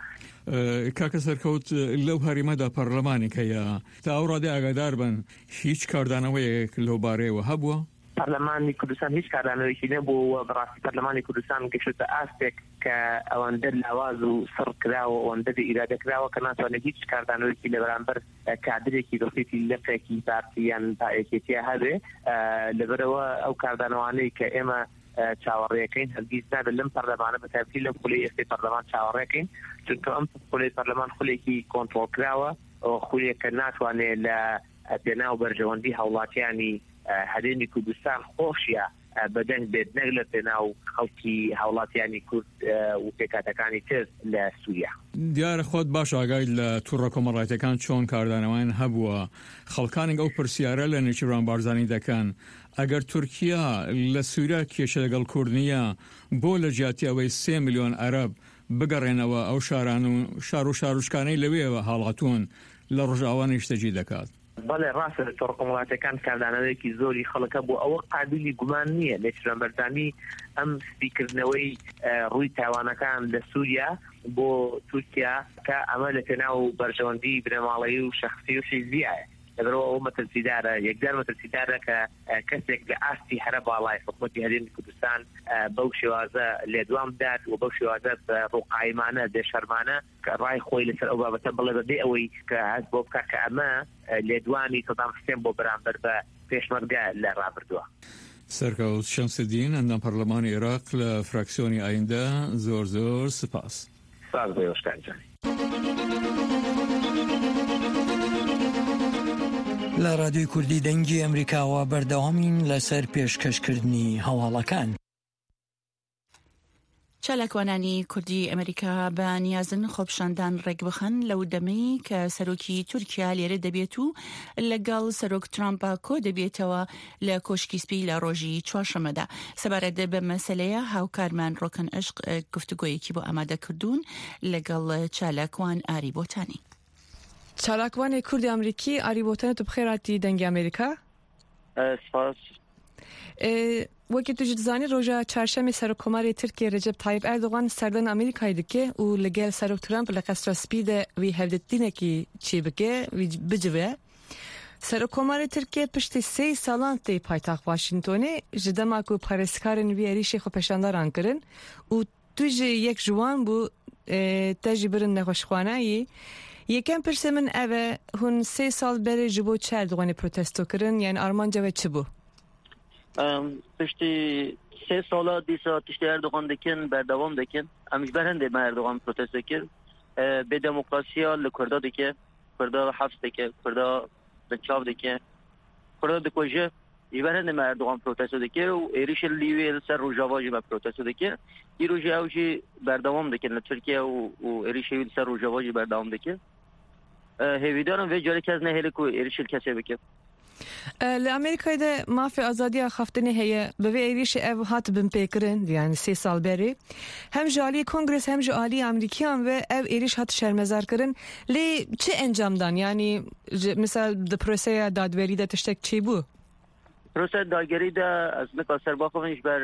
کاکە سەرکەوت لەو هەرێمەدا پەرلەمانێک هەیە تا ئەو ڕادێ ئاگادار بن هیچ کاردانەوەیەک لەو بارەیەوە هەبووە؟ پەرلەمانی کوردستان هیچ کاردانەوەیەکی نەبووە بەڕاستی پەرلەمانی کوردستان گەشتە ئاستێک کە ئەوەندە لاواز و سڕ کراوە ئەوەندە ئیرادە کراوە کە ناتوانێت هیچ کاردانەوەیەکی لە بەرامبەر کادرێکی دۆخێتی لەقێکی پارتیان پایەکێتیە هەبێ لەبەرەوە ئەو کاردانەوانەی کە ئێمە چاوەڕێەکەین هەرگیز نابێت لەم پەرلەمانە بە تایبەتی لەم خولەی ئێستای پەرلەمان چاوەڕێەکەین چونکە ئەم خولەی پەرلەمان خولێکی کۆنتڕۆڵ کراوە خولێکە ناتوانێت لە پێناو بەرژەوەندی هاوڵاتیانی هەرێمی کوردستان خۆشیە بەدەنگ بێت نەک لە پێناو خەڵکی هاوڵاتیانی کورد و پێکاتەکانی تر لە سووریا. دیارە خۆت باش ئاگای لە تووڕە کۆمەڵایەتەکان چۆن کاردانەوەیان هەبووە خەڵکانێک ئەو پرسیارە لە نێچیروان بارزانی دەکەن ئەگەر تورکیا لە سووریا کێشە لەگەڵ کوردنیە بۆ لە جیاتی ئەوەی سێ میلیۆن عەرەب بگەڕێنەوە ئەو شاران و شار و شارۆچکانەی لەوێەوە هەڵاتوون لە ڕۆژاوانی شتەجی دەکات. بەڵێ ڕاستە لە تووڕە کۆمەڵایەتەکان کاردانەوەیەکی زۆری خەڵکە بۆ ئەوە قابلی گومان نییە نێچیروان بەرزانی ئەم سپیکردنەوەی ڕووی تاوانەکان لە سووریا بۆ تورکیا کە ئەمە لە پێناو بەرژەوەندی بنەماڵەیی و شەخسی و حیزبیایە لەبەرەوە ئەو مەترسیدارە یەکجار مەترسیدارە کە کەسێک لە ئاستی هەرە باڵای حکومەتی هەرێمی کوردستان بەو شێوازە لێدوام بدات و بەو شێوازە ڕووقایمانە دێشەرمانە کە ڕای خۆی لەسەر ئەو بابەتە بڵێ بەبێ ئەوەی کە هەست بۆ بکات کە ئەمە لێدوانی سەدام حوسێن بۆ بەرامبەر بە پێشمەرگە لە ڕابردووە. سرکوت شمس الدین اندام پارلمان عراق لفراکسیونی آینده زور زور سپاس. سپاس بیوشتن جانی. لرادیوی کوردی دەنگی ئەمریکاوە بەردەوامین لەسەر پێشکەشکردنی هەواڵەکان. چالاکوانانی کوردی ئەمریکا بە نیازن خۆپشاندان ڕێکبخەن لەو دەمەی کە سەرۆکی تورکیا لێرە دەبێت و لەگەڵ سەرۆک ترامپا کۆ دەبێتەوە لە کۆشکی سپی لە ڕۆژی چوارشەمەدا. سەبارەت بە مەسەلەیە هاوکارمان ڕۆکن عشق گفتوگۆیەکی بۆ ئامادە کردوون لەگەڵ چالاکوان ئاری بۆتانی. چالاکوانی کوردی ئەمریکی ئاری بۆتانێت و بخێراتی دەنگی ئەمریکا. سپاس. وەکی توش دزانی ڕۆژە چارشەمی سەرۆکۆماری تورکیا ڕەجەب تایب ئەردۆغان سەردان ئەمریکای دکێ و لەگەڵ سەرۆک ترامپ لە قەسرە سپیدە وی هەولێرێکی چی بکێ وی بجوێ. سەرۆکۆماری تورکیا پشتی سێ ساڵان تێی پایتەخت واشنگتۆنێ ji demak û parêzkarên wî êrişê xwe peşandaran kirin û tu jî yek ji wan bû te jî birin nexweşxwanayî. Yekem pirsê min ev e hûn sê sal berê ji bo çi Erdoganê protesto kirin yani armanca ve çi bû? پشتی سه سالا دیسا تشتی اردوغان دکن بردوام دکن امیش برهنده ما اردوغان پروتست دکن به دموکراسیا لکردا دکه کردا حفظ دکه کردا بچاو دکه کردا دکوژه برهنده ما اردوغان پروتست دکه و ایریش لیوی سر روجاواجی ما پروتست دکه ای روژه اوجی بردوام دکن لترکیه و ایریشی سر روجاواجی بردوام دکه هیویدارم و جاری کس نهیلی که ایریش کسی بکه. لأمریکایدا مافی آزادی خفتنی هیه به ایریش ev hat bin pêkirin yani sê sal berê hem ji aliyê kongres hem ji aliyê Amerîkiyan ve ev êriş hat şermezar kirin lê çi encamdan yani misal di proseya dadwerî de tiştek çê bû? Proseya dadwerî de ez meka serbaxivin ji ber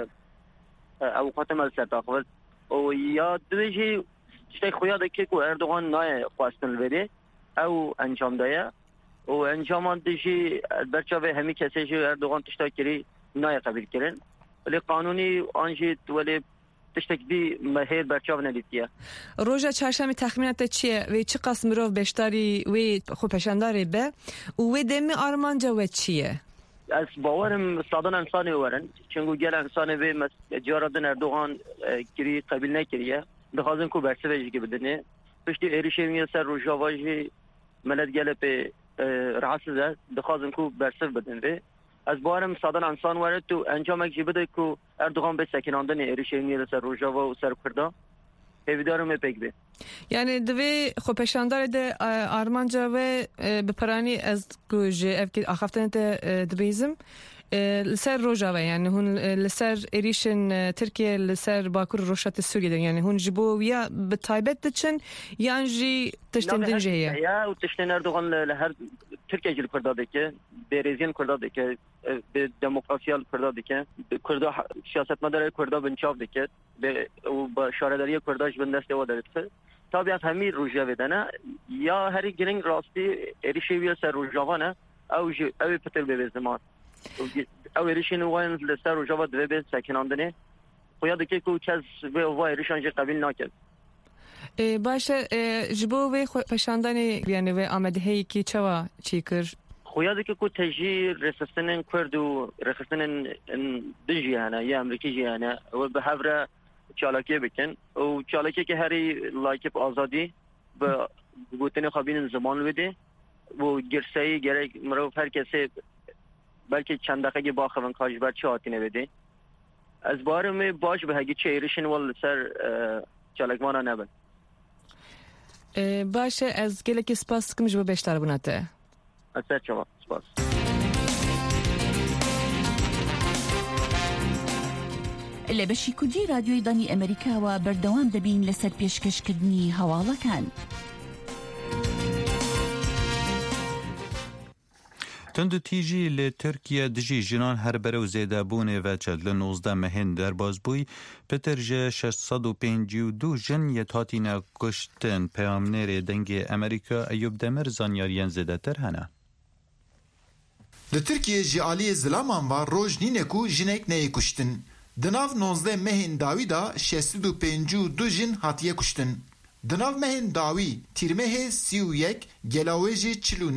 awqatim ez serdaxivin û ya divê jî tiştek xuya dike ku Erdogan naye xwestin li verê ew encam daye و انجامان دیجی برچاوه همی کسی جو اردوغان تشتا کری نای قبیل کرن ولی قانونی آنجی ولی تشتک بی مهیر برچاو ندیدیه. روژا چهارشنبه تخمینات چیه و چی قسم رو بشتاری و خوب پشنداری به و دمی آرمانجا و چیه؟ از باورم صادن انسانی ورن چونگو گل انسانی به جاردن اردوغان کری قبیل نکریه دخوازن کو برسه ویجی بدنه پشتی ایریشه میه سر روژاواجی ملت گله به راسته دخوازن کو برسف بدن و از بارم صادن انسان ورد تو انجام اگه بده کو اردوغان به سکناندن ایریشینی سر روجاوا و سر کردا هیویدارم پک به یعنی دوی خو پشاندار ده آرمانجا و بپرانی از گوج اف کی اخفتن ده دبیزم لسر روجاوا yani hun لسر ایریشن ترکیه لسر باکور روشات سوریه yani hun جبو یا به تایبت دچن yani جی تشتندن جهیه یا و تشتن اردوغان لهر ترکیه جل کرده که برزین کرده که به دموکراسیال کرده که کرده سیاست مدار کرده بنچاف که به و با شارداری کرداش بندسته و دارد طبیعت همین روجا بدنه یا هر گرینگ راستی ایریشوی سر روجاوانه او او پتر به زمان او ایریشین وان لسر روجاوا دو به سکناندنه خیاد که کو چز و و ایریشان جه قبیل نکرد. باشه جبو و پشاندنی یعنی و آمده هی کی چوا چی کر؟ خیاد که کو تجی رسستن کرد و رسستن دجیانه یا امریکی جیانه و به هفره چالاکی بکن و چالاکی که هری لایکپ آزادی به گوتن خابین زمان بده و گرسایی گره مرو هر کسی بلکه چند دقیقه با خوان کاج بر چه آتینه بده از بارم باش به هگی چه ایریشن ول سر چالکمانا نبن. باشه از گله که سپاس کم جواب بیشتر بناته. از سر شما سپاس. لە بەشی کوردی رادیۆی دانی ئەمریکاوە بەردەوام دەبین لەسەر پێشکەشکردنی هەواڵەکان. تند تیجی لی ترکیه دجی جنان هر برو زیده بونه و چد لنوزده مهن در باز بوی پتر جه ششصد و پنجی و دو جن یتاتی نکشتن پیامنیر دنگ امریکا ایوب دمر زانیارین زیده تر هنه. لی ترکیه جی آلی زلامان و روش نینه کو جنک نهی کشتن. دناو نوزده مهن داوی دا ششصد و پنجی و دو جن هاتیه کشتن. دناو مهن داوی تیرمه سی و یک گلاویجی چلونه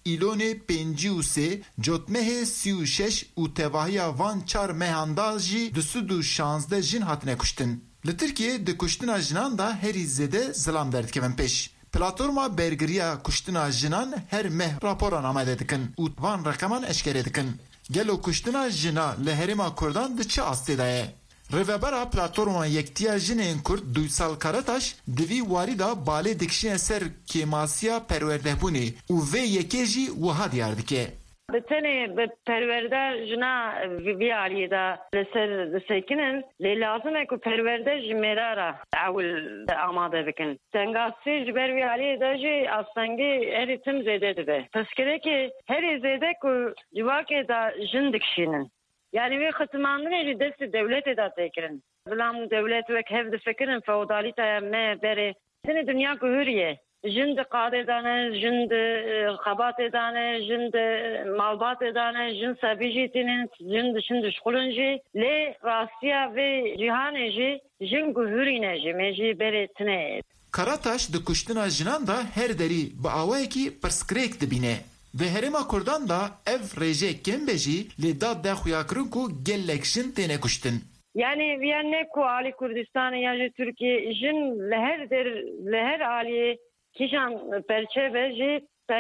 îlonê pêncî û sê, cotmehê sî û şeş û tevahiya van çar mehandan jî di sud û şanzdeh jin hatine kuştin. Li Tirkiye di kuştina jinan da herî zêde zilam derdikevin pêş. Platforma bergiriya kuştina jinan her meh raporan amade dikin û van rekeman eşkere dikin. Gelo kuştina jina li Herêma Kurdan di çi astê de ye? Rêvebera platforma Yektiya Jinên Kurd Duysal Karataş di vî warî da balê dikişîne ser kêmasiya perwerdehbûnê û vê yekê jî wiha diyar dike. Bi tenê bi perwerde jina vî aliyê de li ser disekinin lê lazim e ku perwerde ji mêrara ewil amade bikin. Tengasî ji ber vî aliyê de jî astengî herî tim zêde dibe. Piskirekî herî zêde ku civakê de jin dikişînin. Yani vê xitmandinê jî destê dewletê de têkirin. Bilam dewlet wek hev difikirin feodalîtaya me berê. Tenê dunya ku hûriye. Jin di qadê dane, jin di xebatê dane, jin di malbatê dane, jin sebî jî tînin, jin dişin dişxulin jî. Lê rastiya vê cîhanê jî jin ku hûrîne jî me jî berê tune. Karataş di kuştina jinan da her derî bi awayekî pirsgirêk dibîne. Ve Herêma Kurdan da ev rêjê kembe jî lê dad de xuyakirin ku gelek jin têne kuştin. Yani viyan ne ku alî Kurdistanê ya jî Tirkiye jin li her der li her aliyê kîşan perçeve jî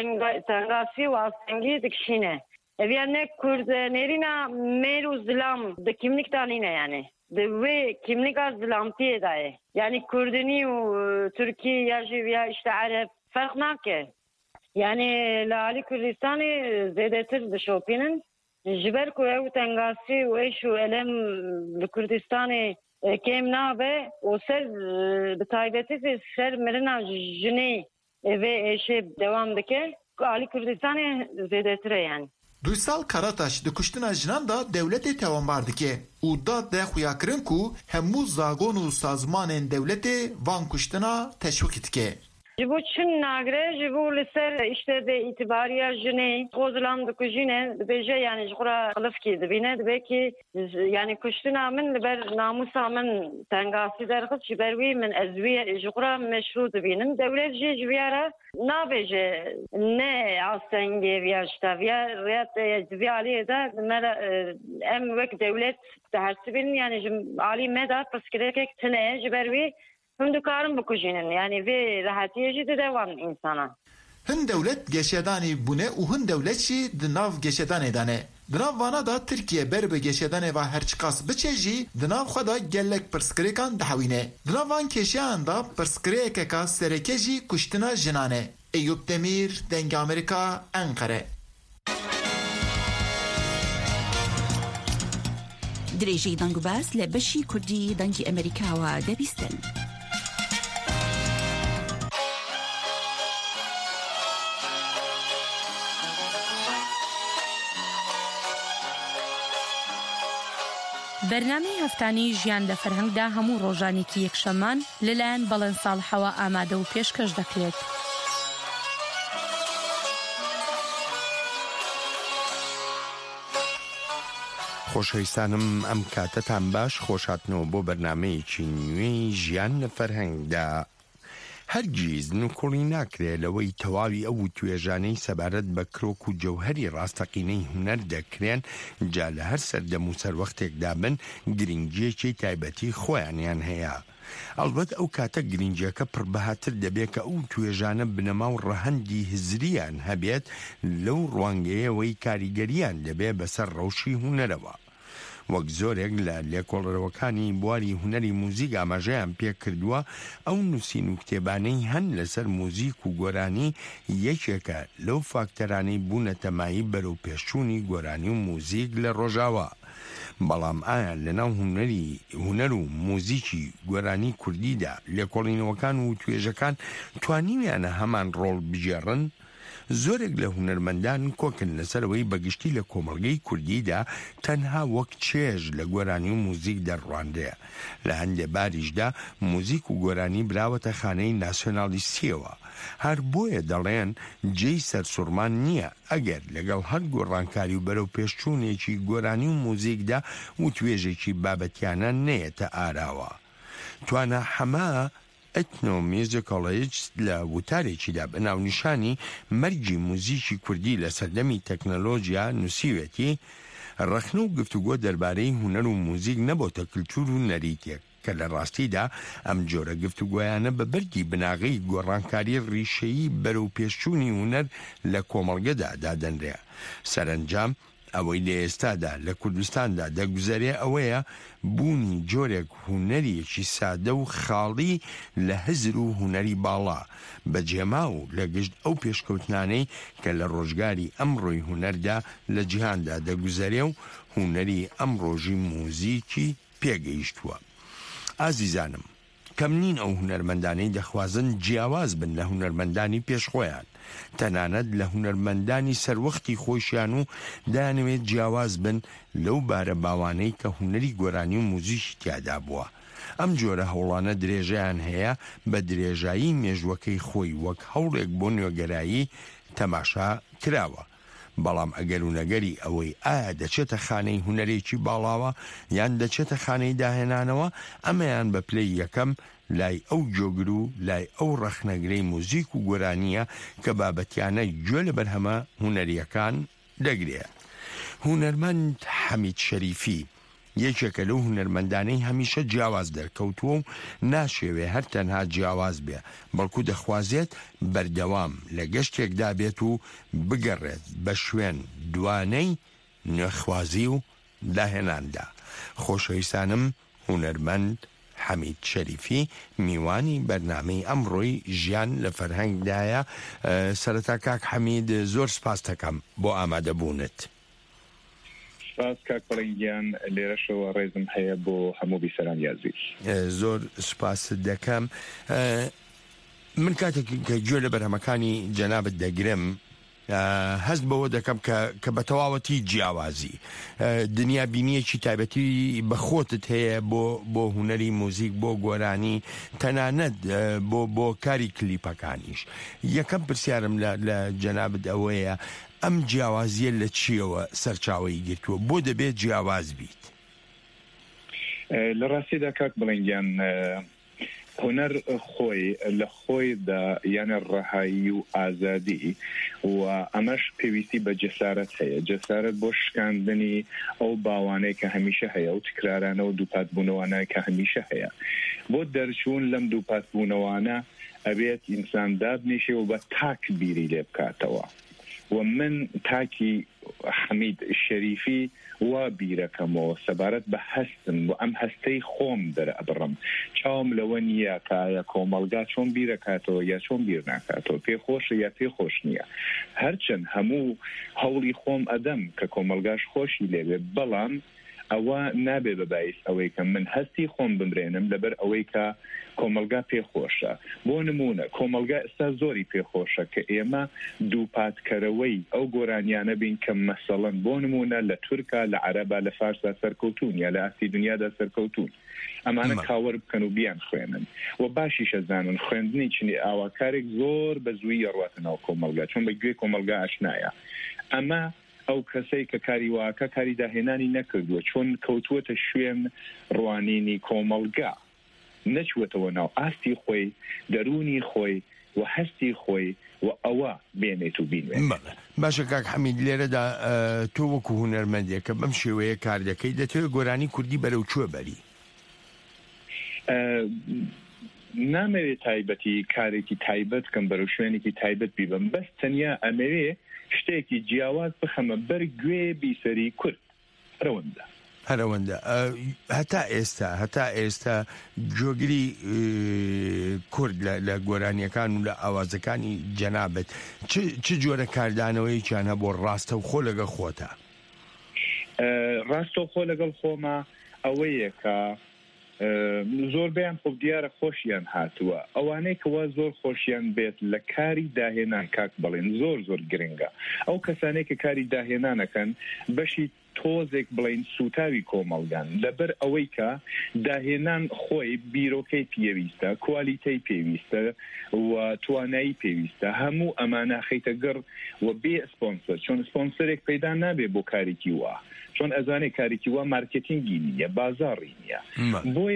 tengasî û astengî dikişîne. Viyan ne Kurd nêrîna mêr û zilam di kimlik danîne yani. Di wê kimlika zilamtiyê de ye. Yani Kurdînî û Tirkî ya jî ya işte Ereb ferq nake. Yani li alî Kurdistanê zêdetir dişopînin. Ji ber ku ew tengasî û êş û elem li Kurdistanê kêm nabe û ser bi taybetî ser mirina jinê vê êşê dewam dike. Alî Kurdistanê zêdetir e yani. Duysal Karataş di kuştina jinan da dewletê tewambar dike û dad de xuyakirin ku hemû zagon û sazmanên dewletê van kuştina teşwîk dike. Ji bo çin nagire ji bo li ser işte de itibariya jinê xwezilam dikujîne dibêje yani ji xwe qilifkî dibîne dibe ki yani kuştina min li ber namûsa min tengasî derxist ji ber wî min ez wî ji xwe meşrû dibînim. Dewlet jî ji vîya re nabêje ne astengê vîya ji te vîya rêya vî aliyê de me em wek dewlet dihersibînin yani ji alî me de piskirekek tune ji ber wî hûn dikarin bikujînin yani vê rehetiyê jî didewan insana. Hin dewlet geşedanî bûne û hin dewlet jî di nav geşedanê de ne. Di nav vana da Tirkiye ber bi geşedanê ve herçiqas biçe jî di nav xwe da gelek pirsgirêkan dihewîne. Di nav van kêşiyan da pirsgirêkeka sereke jî kuştina jinan e. Eyüp Demir, Dengê Amerîka, Enkere. درێژەی دەنگ و باس لە بەشی کوردی دەنگی ئەمریکاوە دەبیستن. بەرنامەی هەفتانەی ژیان لە فەرهەنگدا هەموو ڕۆژانێکی یەکشەمان لەلایەن بەڵێن ساڵحەوە ئامادە و پێشکەش دەکرێت. خۆشەویستانم ئەم کاتەتان باش خۆشهاتنەوە بۆ بەرنامەیەکی نوێی ژیان لە فەرهەنگدا. هەرگیز نوکوڵی ناکرێت لەوەی تەواوی ئەو توێژانەی سەبارەت بە کرۆک و جەوهەری ڕاستەقینەی هونەر دەکرێن جا لە هەر سەردەم و سەروەختێکدا بن گرنگیەکی تایبەتی خۆیانیان هەیە. ئەڵبەت ئەو کاتە گرنگیەکە پڕبەهاتر دەبێت کە ئەو توێژانە بنەما و ڕەهەندی هزریان هەبێت لەو ڕوانگەیەوەی کاریگەریان دەبێت بەسەر ڕەوشی هونەرەوە. وەک زۆرێک لە لێکۆڵەرەوەکانی بواری هونەری موزیک ئاماژەیان پێ کردووە ئەو نووسین و کتێبانەی هەن لەسەر موزیک و گۆرانی یەکێکە لەو فاکتەرانەی بوونە تەمایی بەرەو پێشچوونی گۆرانی و موزیک لە ڕۆژاوە. بەڵام ئایا لەناو هونەری هونەر و موزیکی گۆرانی کوردیدا لێکۆڵینەوەکان و توێژەکان توانیویانە هەمان ڕۆڵ بژێڕن؟ زۆرێک لە هونەرمەندان کۆکن لەسەرەوەی بەگشتی لە کۆمەڵگەی کوردیدا تەنها وەک چێژ لە گۆرانی و موزیک دەڕواندەیە. لە هەندێک باریشدا موزیک و گۆرانی براوەتە خانەی ناسیۆنالیستیەوە. هەر بۆیە دەڵێن جێی سەرسوڕمان نییە ئەگەر لەگەڵ هەر گۆڕانکاری و بەرەو پێشچوونێکی گۆرانی و موزیکدا و توێژێکی بابەتیانە نەیەتە ئاراوە. توانە هەمە ئەتنۆمیوزیکۆڵیج لە وتارێکیدا بە ناونیشانی مەرجی موزیکی کوردی لە سەردەمی تەکنەلۆژیا نووسیوێتی ڕەخنە و گفتوگۆ دەربارەی هونەر و موزیک نەبۆتە کلتور و نەریتێک کە لە ڕاستیدا ئەم جۆرە گفتوگۆیانە بە بەرگی بناغی گۆڕانکاری ڕیشەیی بەرەو پێشچوونی هونەر لە کۆمەڵگەدا دادەنرێ. سەرنجام ئەوەی لە ئێستادا لە کوردستاندا دەگوزارێ ئەوەیە بوونی جۆرێک هونەریەکی سادە و خاڵی لە هزر و هونەری باڵا بەجێما و لە گشت ئەو پێشکەوتنانەی کە لە ڕۆژگاری ئەمڕۆی هونەردا لە جیهاندا دەگوزارێ و هونەری ئەم ڕۆژی موزیکی پێگەیشتووە. ئازیزانم، کەم نین ئەو هونەرمەندانەی دەخوازن جیاواز بن لە هونەرمەندانی پێشخۆیان، تەنانەت لە هونەرمەندانی سەروەختی خۆشیان و دایانەوێت جیاواز بن لەو بارە باوانەی کە هونەری گۆرانی و موزیکی تیادا بووە. ئەم جۆرە هەوڵانە درێژەیان هەیە بە درێژایی مێژوەکەی خۆی وەک هەوڵێک بۆ نوێگەرایی تەماشا کراوە. بەڵام ئەگەر و نەگەری ئەوەی ئایا دەچێتە خانەی هونەرێکی باڵاوە یان دەچێتە خانەی داهێنانەوە، ئەمەیان بە پلەی یەکەم لای ئەو جۆگر و لای ئەو ڕەخنەگرەی موزیک و گۆرانیە کە بابەتیانە گوێ لە بەرهەمە هونەریەکان دەگرێت. هونەرمەند حەمید شەریفی یەکێکە لەو هونەرمەندانەی هەمیشە جیاواز دەرکەوتووە و ناشێوێ هەر تەنها جیاواز بێ، بەڵکو دەخوازێت بەردەوام لە گەشتێکدا بێت و بگەڕێت بە شوێن دوانەی نوێخوازی و داهێناندا. خۆشەویستانم، هونەرمەند حەمید شەریفی میوانی بەرنامەی ئەمڕۆی ژیان لە فەرهەنگدایە. سەرەتا کاک حەمید، زۆر سپاس دەکەم بۆ ئامادەبوونت. سپاس کاک بەڵێنگیان، لێرەشەوە ڕێزم هەیە بۆ هەموو بیسەران یازی. زۆر سپاس دەکەم. من کاتێک کە گوێ لە بەرهەمەکانی جەنابەت دەگرم هەست بەوە دەکەم کە بە تەواوەتی جیاوازی دنیا بینیەکی تایبەتی بەخۆتت هەیە بۆ هونەری موزیک، بۆ گۆرانی، تەنانەت بۆ بۆ کاری کلیپەکانیش. یەکەم پرسیارم لە جەنابەت ئەوەیە ئەم جیاوازیە لە چیەوە سەرچاوەی گرتووە؟ بۆ دەبێت جیاواز بیت؟ لە ڕاستیدا کاک بڵێنگیان هونەر خۆی لە خۆیدا یانە ڕەهایی و ئازادی و ئەمەش پێویستی بە جەسارەت هەیە، جەسارەت بۆ شکاندنی ئەو باوانەی کە هەمیشە هەیە و تکرارانە و دووپاتبوونەوەانە کە هەمیشە هەیە. بۆ دەرچوون لەم دووپاتبوونەوانە ئەبێت ئینسان دابنیشێ و بە تاک بیری لێ بکاتەوە. و من تاکی حەمید شەریفی وا بیرەکەمەوە سەبارەت بە هەستم و ئەم هەستەی خۆم دەرەبڕم. چاوم لەوە نییە کایە کۆمەڵگا چۆن بیرەکاتەوە یا چۆن بیر ناکاتەوە، پێخۆشە یا پێخۆش نییە. هەرچەند هەموو هەوڵی خۆم ئەدەم کە کۆمەڵگاش خۆشی لێوێ، بەڵام ئەوە نابێ بەبایس ئەوەی کە من هەستی خۆم بمرێنم لەبەر ئەوەی کە کۆمەلگا پێخۆشە. بۆ نمونە کۆمەلگا ئێستا زۆری پێخۆشە کە ئێمە دووپاتکەرەوەی ئەو گۆرانیانە بین کە مەسەڵەن بۆ نمونە لە تورکا، لە عەرەبا، لە فارسا سەرکەوتون یا لە ئاسی دنیادا سەرکەوتون. ئەمانە کاوەر بکەن و بیان خوێنن و باشیشە زانن خوێندنی چنی ئاواکارێک زۆر بە زووی ئەڕواتە ناو کۆمەلگا، چۆن بە گوێ کۆمەلگا ئاشنایە. ئەمە ئەو کەسەی کە کاری واکە کاری داهێنانی نەکردووە، چۆن کەوتووەتە شوێن ڕوانینی کۆمەلگا، نەچوەتەوە ناو ئاستی خۆی، دەرونی خۆی و هەستی خۆی و ئەوە بێنێت و بینوێت. باشە کاک حەمید، لێرەدا تۆ وەکو هونەرمەندێکە بەم شێوەیە کار دەکەی، دەتەوێت گۆرانی کوردی بەرەو کوێ بەری؟ نامەوێت تایبەتی کارێکی تایبەت کەم بەرەو شوێنێکی تایبەت بیبم، بەس تەنیا ئەمەوێ شتێکی جیاواز بخەمە بەر گوێ بیسەری کورد. هەرەوەندە هەرەوەندە هەتا ئێستا هەتا ئێستا جۆگری کورد لە گۆرانیەکان و لە ئاوازەکانی جەنابەت چ جۆرە کاردانەوەییان هەبۆ ڕاستە و خۆ لەگەڵ خۆتە؟ ڕاستە و خۆ لەگەڵ خۆمە ئەوەیە کە زۆربیان خۆ دیارە خۆشیان هاتووە. ئەوانەی کەوا زۆر خۆشیان بێت لە کاری داهێنان کاک بڵێن زۆر زۆر گرنگە. ئەو کەسانەی کە کاری داهێنانەکەن بەشی تۆزێک بڵین سوتاوی کۆمەڵگان، لەبەر ئەوەی کە داهێنان خۆی بیرۆکەی پێویستە، کوالیتەی پێویستە و توانایی پێویستە، هەموو ئەمانە خەیتە گەڕ و بێ سپۆنسەر، چۆن سپۆنسەرێک پەیدا نابێ بۆ کارێکی وا، چۆن ئەزانێ کارێکی وا مارکتینگی نییە، بازاڕی نییە. بۆیە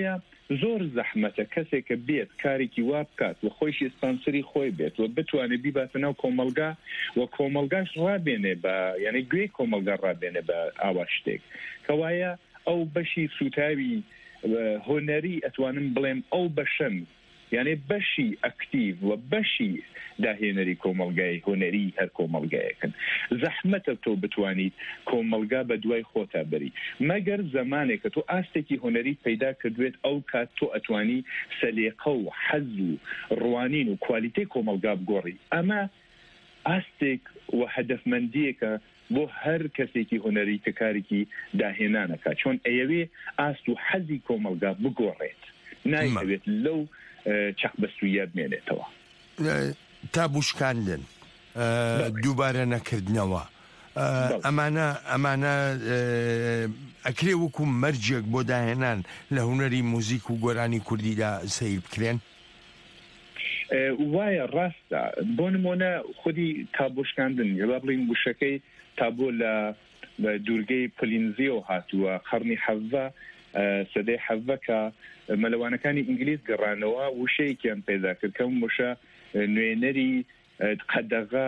زۆر زەحمەتە کەسێکە بێت کارێکی وا بکات و خۆیشی سپانسری خۆی بێت و بتوانێت بیباتە ناو کۆمەلگا و کۆمەلگاش ڕابێنێ بە یعنی گوێی کۆمەلگا ڕابێنێ بە ئاوا شتێک کەوایە ئەو بەشی سوتاوی هۆنەری ئەتوانم بڵێم ئەو بەشەن یعنی بەشی ئەکتیڤ و بەشی داهێنەری کۆمەلگای هۆنەری هەر کۆمەلگایەکەن زەحمەتە تۆ بتوانیت کۆمەلگا بە دوای خۆتا بری مەگەر زەمانێکە تۆ ئاستێکی هۆنەری پەیدا کردوێت ئەو کات تۆ ئەتوانی سەلێقە و حەز و ڕوانین و کوالیتەی کۆمەلگا بگۆڕی ئەمە ئاستێک و هەدەفمەندیەکە بۆ هەر کەسێکی هۆنەری کە کارێکی داهێنانەکە چۆن ئەیەوێ ئاست و حەزی کۆمەلگا بگۆڕێت نایەوێت لەو چەقبەستویە بمێنێتەوە تا بوشکاندن دووبارە نەکردنەوە ئەمانە ئەمانە ئەکرێ وەکو مەرجێک بۆ داهێنان لە هوەری موزیک و گۆرانی کوردیدا سیر بکرێن وایە ڕاستە بۆ نمونە خودی تابۆشکاندن با بڵین وشەکەی تا بۆ لە دوورگەی پلینزیۆ هاتووە قەرنی حەڤە سەدەی حەڤەکە مەلەوانەکانی ئینگلیز گەڕانەوە وشەیەکیان پێدا کرد کەم وشە نوێنەری قەدەغا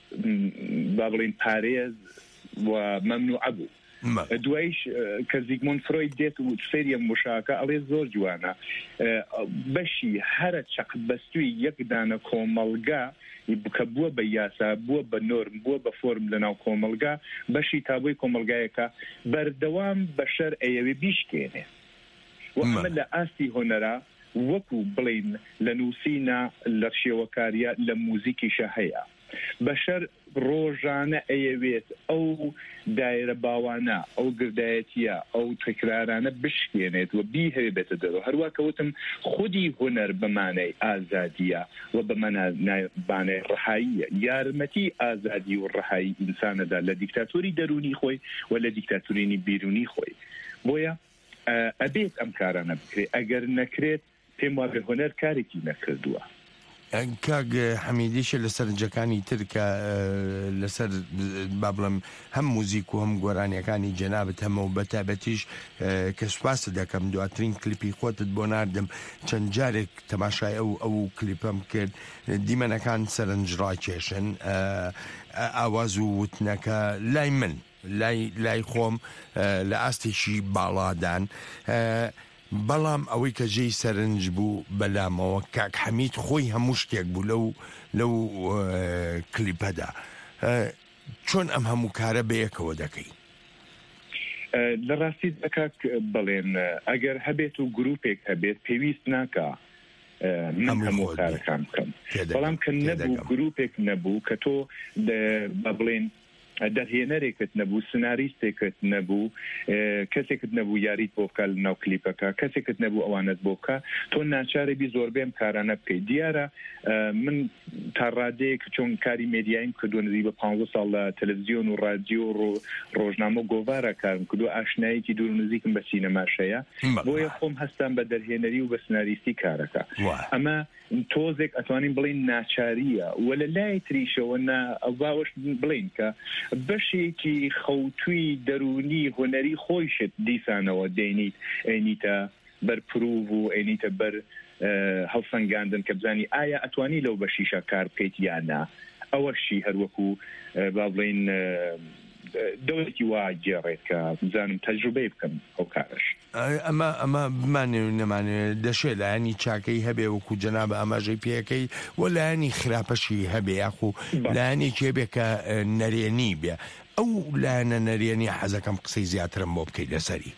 با بڵین پارێز و مەمنوعە بوو دوایش کە زیگمۆند فرۆید دێت و سەیری ئەم وشاکە ئەڵێ زۆر جوانە بەشی هەرە چەقبەستووی یەکدانە کۆمەلگا کە بووە بە یاسا بووە بە نۆرم بووە بە فۆرم لەناو کۆمەلگا بەشی تابووی کۆمەلگایەکە بەردەوام بەشەر ئەیەوێ بیشکێنێ و ئەمە لە ئاستی هۆنەرا وەکو بڵین لە نووسینە لە شێوەکاریە لە موزیکیشە هەیە بەشەر ڕۆژانە ئەیەوێت ئەو دایرە باوانە ئەو گردایەتیە ئەو تکرارانە بشکێنێت و بیهێ بێتە دەرەوە هەروە کەوتم خودی هوەر بەمانەی ئازادیە و بەمانەی ڕەهاییە یارمەتی ئازادی و ڕەهایی ئینسانەدا لە دیکتاتۆری دەرونی خۆی و لە دیکتاتۆرینی بیرونی خۆی بۆیە ئەبێت ئەم کارانە بکرێت ئەگەر نەکرێت پێم وابێ هوەر کارێکی نەکردووە کاگ حەمیدیشە لەسەر جەکانی ترکە لەسەر با بڵم هەم موزیک و هەم گۆرانیەکانی جەنابەت هەمە و بەتابەتیش کە سوپاسە دەکەم دواترین کلیپی خۆتت بۆ ناردم چەند جارێک تەماشای ئەو ئەو کلیپەم کرد دیمەنەکان سەرنجڕاکێشن ئاواز و وتنەکە لای من لای لای خۆم لە ئاستێکی باڵادان بەڵام ئەوەی کە جێی سەرنج بوو بەلامەوە کاک حەمید خۆی هەموو شتێک بوو لەو لەو کلیپەدا چۆن ئەم هەموو کارە بەیەکەوە دەکەی لە ڕاستی دەکات بڵێن ئەگەر هەبێت و گروپێک هەبێت پێویست ناکە من هەموو کارەکان بکەم بەڵام کە نەبوو گروپێک نەبوو کە تۆ بە بڵێن دەرهێنەرێکت نەبوو سناریستێکت نەبوو کەسێکت نەبوو یاریت بۆ بکە ناو کلیپەکە کەسێکت نەبوو ئەوانت بۆ بکە تۆ ناچارێبی زۆربەی کارانە بکەیت دیارە من تا ڕادەیەک چۆن کاری مێدیایم کردووە نزیک بە پانزە ساڵ لە تەلەڤیزیۆن و رادیۆ و ڕۆژنامە گۆڤارە کارم کردو ئاشنایەکی دوور نزیکم بە سینەماشەیە بۆیە خۆم هەستان بە دەرهێنەری و بە سناریستی کارەکە ئەمە تۆزێک ئەتوانین بڵین ناچاریە وە لە لای تریشەوە باوەش بڵین کە بەشێکی خەوتوی دەرونی هوەری خۆیشت دیسانەوە دێنیت ئەینیتە بەر پرۆڤ و ئەینیتە بەر هەڵسەنگاندن کە بزانی ئایا ئەتوانی لەو بەشیشە کار بکەیت یاننا ئەوەشی هەروەکو با بڵین دەوڵەتی وا گێڕێت کە بزانم تەجروبەی بکەم ئەو کارش ئەمە ئەمە بمانێ و نەمانێت دەشێت لایانی چاکەی هەبێ وەکو جەنابە ئەماژەی پێەکەی و لایانی خراپەشی هەبێ یاخو لایانێکی هەبێ کە نەرێنی بێ ئەو لایەنە نەرێنی حەزەکەم قسەی زیاترم بۆ بکەیت لەسەری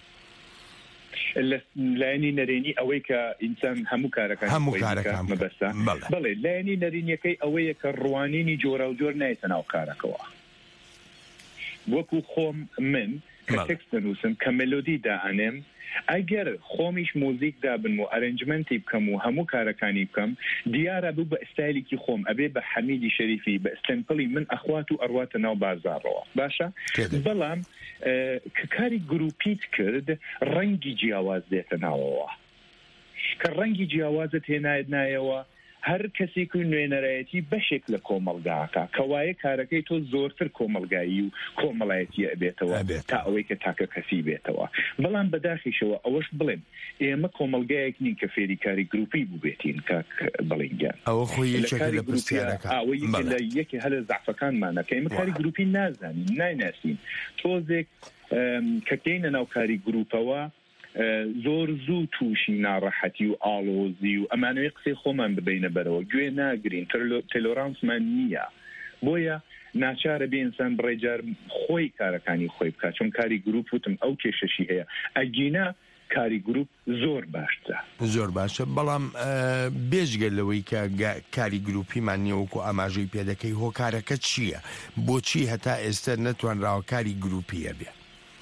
لایەنی نەرێنی ئەوەی کە ئینسان هەموو کارەکان هەموو کارەکان مەبەستە بەڵێ لایەنی نەرێنیەکەی ئەوەیە کە ڕوانینی جۆرە و جۆر نایەتە ناو کارەکەەوە وەکو خۆم من کە تێکست دەنووسم کە مێلۆدی دائەنێم ئەگەر خۆمیش موزیک دابن و ئەرنجمنتی بکەم و هەموو کارەکانی بکەم دیارە بوو بە ئستایلێکی خۆم ئەبێ بە حەمیدی شەریفی بە ئستەمپڵی من ئەخوات و ئەڕواتە ناو بازاڕەوە باشە بەڵام کە کاری گروپیت کرد ڕەنگی جیاواز دێتە ناوەوە کە ڕەنگی جیاوازت هێنایت نایەوە هەر کەسێک و نوێنەرایەتی بەشێک لە کۆمەلگاکە کەوایە کارەکەی تۆ زۆرتر کۆمەلگایی و کۆمەڵایەتی ئەبێتەوە تا ئەوەی کە تاکە کەسی بێتەوە. بەڵام بەداخیشەوە ئەوەش بڵێن ئێمە کۆمەلگایەک نین کە فێری کاری گروپی بووبێتین کاک بەڵێنگیان ئەوە خۆی یەکێکە لە پرسیارەکە لە یەکی هەلە زعفەکانمانە کە ئێمە کاری گروپی نازانین نایناسین تۆزێک کە کەینە ناو کاری گروپەوە زۆر زوو تووشی ناڕەحەتی و ئاڵۆزی و ئەمانەوەی قسەی خۆمان ببینە بەرەوە گوێ ناگرین تۆلۆرانسمان نییە بۆیە ناچارە بێ ئینسان بڕێجار خۆی کارەکانی خۆی بکات چون کاری گروپ وتم ئەو کێشەشی هەیە ئەگینە کاری گروپ زۆر باشتە زۆر باشە بەڵام بێژگەلەوەی کە کاری گروپیمان نییەوەکو ئاماژەی پێدەکەی هۆکارەکە چییە بۆچی هەتا ئێستا نەتوانراوە کاری گروپیە بێ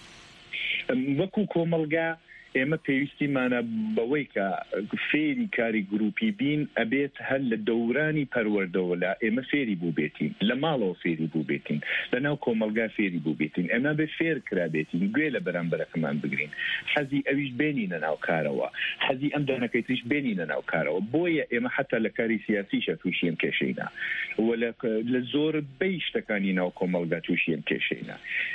وەکو کۆمەلگا ئێمە پێویستیمانە بەوەی کە فێری کاری گروپی بین ئەبێت هەر لە دەورانی پەروەردەوە لە ئێمە فێری بوو بێتین لە ماڵەوە فێری بوو بێتین لەناو کۆمەلگا فێری بوو بێتین ئێمە بێ فێر کرا بێتین گوێ لە بەرامبەرەکەمان بگرین حەزی ئەویش بێنینە ناو کارەوە حەزی ئەم دانەکەی تریش بێنینە ناو کارەوە بۆیە ئێمە حتا لە کاری سیاسیشە تووشیم کێشەینە لە زۆر بەی شتەکانی ناو کۆمەلگا تووشیم کێشەینە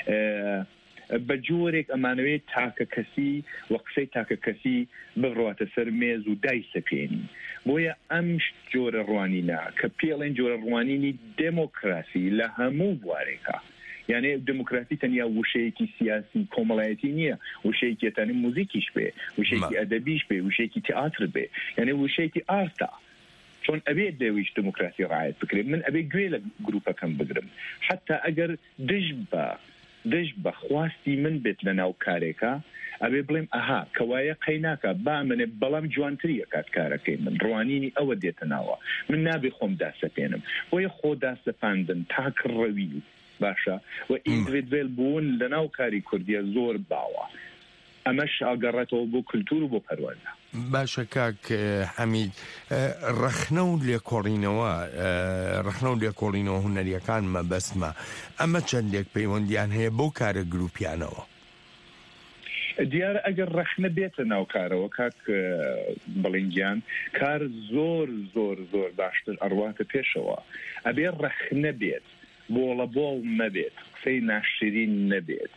بە جۆرێک ئەمانەوێت تاکە کەسی وە قسەی تاکە کەسی بڕواتە سەر مێز و دایسەپێنی بۆیە ئەم جۆرە ڕوانینە کە پێڵێن جۆرە ڕوانینی دموکراسی لە هەموو بوارێکە یعنی دموکراسی تەنیا وشەیەکی سیاسی کۆمەڵایەتی نییە وشەیەکی تەنی موزیکیش بێ وشەیەکی ئەدەبیش بێ وشەیەکی تئاتر بێ یعنی وشەیەکی ئارتە چون ئەبێت دەویش دموکراسی ڕایەت بکرێت من ئەبێ گوێ لە گروپەکەم بگرم حتا ئەگەر دژ بە دژ بە خواستی من بێت لە ناو کارێکە ئەبێ بڵێم ئەها کەوایە قەیناکە با منێ بەڵام جوانتری ئەکات کارەکەی من ڕوانینی ئەوە دێتە ناوە من نابێ خۆم داسەپێنم بۆیە خۆ داسەپاندن تاکڕەوی باشە و ئیندیڤیدوێل بوون لە ناو کاری کوردیە زۆر باوە ئەمەش ئاگەڕێتەوە بۆ کلتور و بۆ پەروەردە. باشە کاک حەمید ڕەخنە و لێکۆڵینەوە ڕەخنە و لێکۆڵینەوە هونەریەکان مەبەستمە ئەمە چەندێک پەیوەندیان هەیە بۆ کارە گروپیانەوە دیارە ئەگەر ڕەخنە بێتە ناو کارەوە کاک بەڵێنگیان کار زۆر زۆر زۆر باشتر ئەڕواتە پێشەوە ئەبێ ڕەخنە بێت بۆڵە بۆڵ نەبێت قسەی ناشرین نەبێت